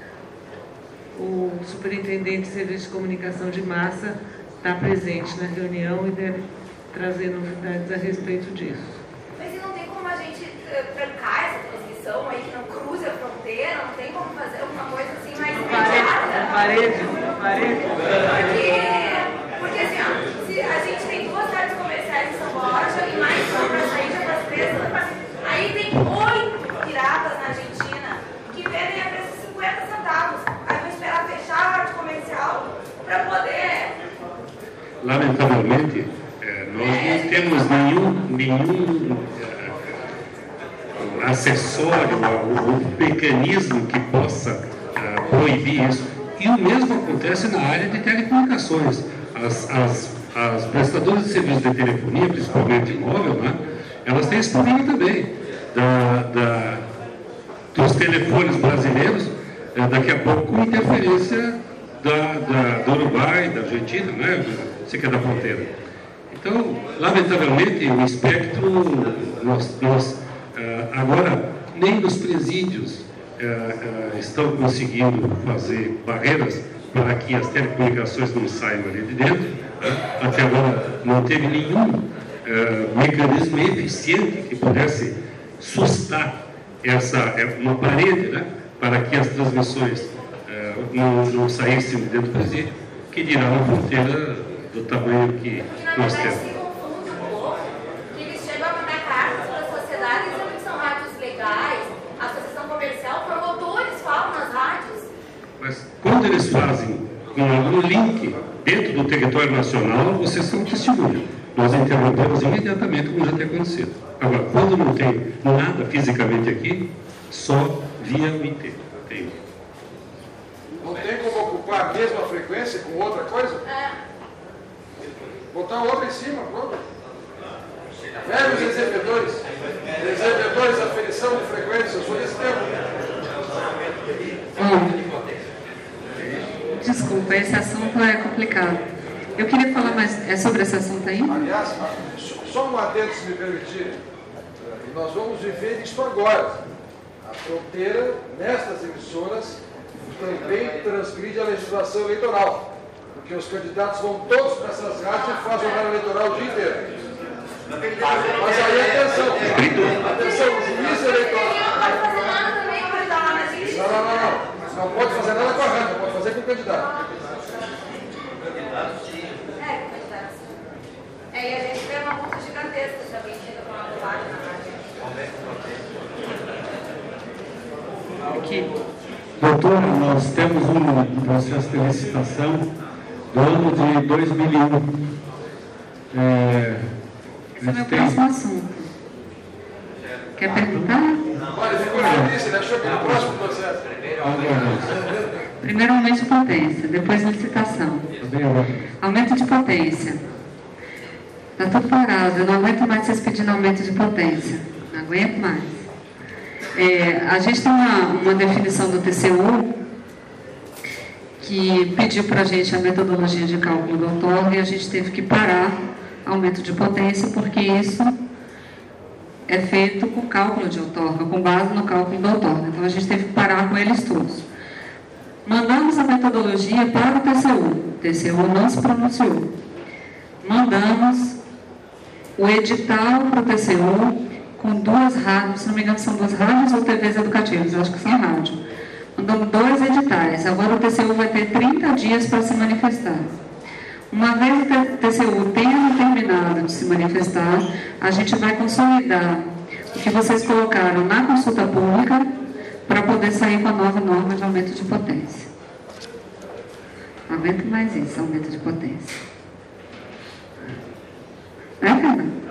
O superintendente de Serviço de Comunicação de Massa está presente na reunião e deve trazer novidades a respeito disso.
Mas e não tem como a gente uh, trancar essa transmissão aí, que não cruze a fronteira? Não tem como fazer alguma coisa assim mais imediata?
Parede, parede.
Porque, porque assim, ó, se a gente tem duas áreas comerciais em São Borja e mais uma para sair já para as presas, aí tem oito piratas na Argentina que vendem a preço de cinquenta centavos. Aí vão esperar fechar a parte comercial para poder...
Lamentavelmente, eh, nós não temos nenhum, nenhum eh, acessório ou mecanismo que possa eh, proibir isso. E o mesmo acontece na área de telecomunicações. As, as, as prestadoras de serviços de telefonia, principalmente móvel, né, elas têm esse problema também. Da, da, dos telefones brasileiros, eh, daqui a pouco com interferência da, da, do Uruguai, da Argentina, né, você que é da fronteira. Então, lamentavelmente, o espectro, nós, nós eh, agora, nem nos presídios eh, eh, estão conseguindo fazer barreiras para que as telecomunicações não saiam ali de dentro. Né? Até agora não teve nenhum eh, mecanismo eficiente que pudesse sustar essa, uma parede, né? Para que as transmissões eh, não, não saíssem de dentro do presídio, que dirá uma fronteira do tamanho que nós temos.
Se confunde um pouco, que eles chegam a mandar cartas para a sociedade dizendo que são rádios legais, a associação comercial, promotores falam nas rádios.
Mas quando eles fazem com algum link dentro do território nacional, vocês são testemunhas. Nós interrompemos imediatamente, como já tem acontecido. Agora, quando não tem nada fisicamente aqui, só via o I T. Tem.
Não tem como ocupar a mesma frequência com outra coisa?
É.
Botar outra em cima, pronto. Velhos exibidores. Exibidores, aferição de frequência, eu sou desse tempo.
Hum. Desculpa, esse assunto é complicado. Eu queria falar mais é sobre esse assunto aí?
Aliás, só um adendo, se me permitir. Nós vamos viver isso agora. A fronteira, nestas emissoras, também transgride a legislação eleitoral. Porque os candidatos vão todos para essas rádios e fazem horário eleitoral o dia inteiro. Mas aí, atenção, atenção, o juiz eleitoral. Não, não, não, não. Não pode fazer nada com a rádio, pode fazer com o candidato.
É, com o candidato. É, e a gente tem uma multa gigantesca também, chega com uma bobagem na rádio.
Aqui.
Doutora, nós temos um processo de licitação do ano de dois mil e um. É,
Esse é o meu próximo assunto. Quer perguntar?
Olha, ficou difícil, ele achou que no próximo processo.
Primeiro aumento de potência, depois licitação. Aumento de potência. Está tudo parado, eu não aguento mais vocês pedindo aumento de potência. Não aguento mais. É, a gente tem uma, uma definição do T C U que pediu para a gente a metodologia de cálculo do outorga e a gente teve que parar aumento de potência porque isso é feito com cálculo de outorga, com base no cálculo do outorga. Então a gente teve que parar com eles todos. Mandamos a metodologia para o T C U. O T C U não se pronunciou. Mandamos o edital para o T C U com duas rádios, se não me engano são duas rádios ou T Vs educativas, eu acho que são rádio. Mandamos dois editais. Agora o T C U vai ter trinta dias para se manifestar. Uma vez o T C U tenha terminado de se manifestar, a gente vai consolidar o que vocês colocaram na consulta pública para poder sair com a nova norma de aumento de potência. Não aguento mais isso, aumento de potência. É, Fernando?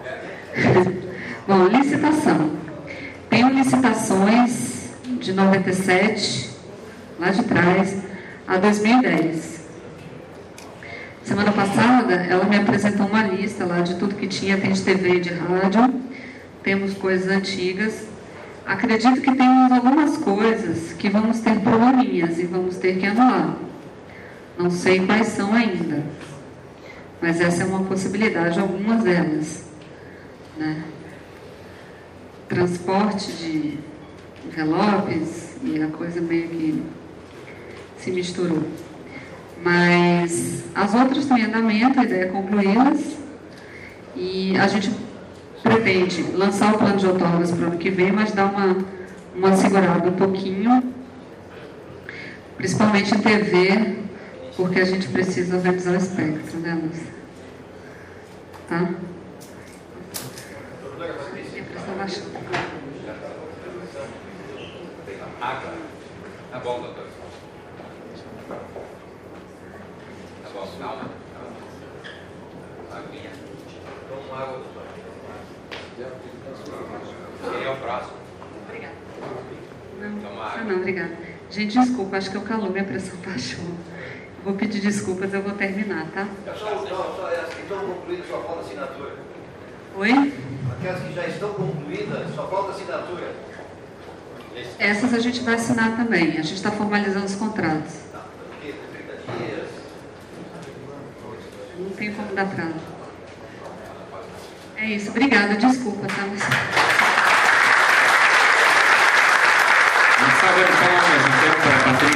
Bom, licitação. Tenho licitações de noventa e sete, lá de trás, a dois mil e dez. Semana passada, ela me apresentou uma lista lá de tudo que tinha, tem de T V e de rádio, temos coisas antigas. Acredito que temos algumas coisas que vamos ter probleminhas e vamos ter que anular. Não sei quais são ainda, mas essa é uma possibilidade, algumas delas, né? transporte de envelopes e a coisa meio que se misturou. Mas as outras estão em andamento, a ideia é concluí-las e a gente pretende lançar o plano de outorgas para o ano que vem, mas dar uma, uma segurada um pouquinho, principalmente em T V, porque a gente precisa organizar o espectro, né, Lúcia? Tá? Minha pressão baixou.
Água. Tá bom, doutor. Tá bom, calma. Aguinha. Toma água, doutor. Quem é o próximo?
Obrigada. Não,
Toma
ah,
água.
não, obrigada. Gente, desculpa, acho que eu calou, minha pressão baixou. Vou pedir desculpas, eu vou terminar, tá?
Só, não, só as que estão concluídas, só falta assinatura.
Oi?
Aquelas que já estão concluídas, só falta assinatura.
Essas a gente vai assinar também. A gente está formalizando os contratos.
trinta dias.
Não tem como dar prazo. É isso, obrigada, desculpa, tá?
Uma salva de palmas, então, para a Patrícia.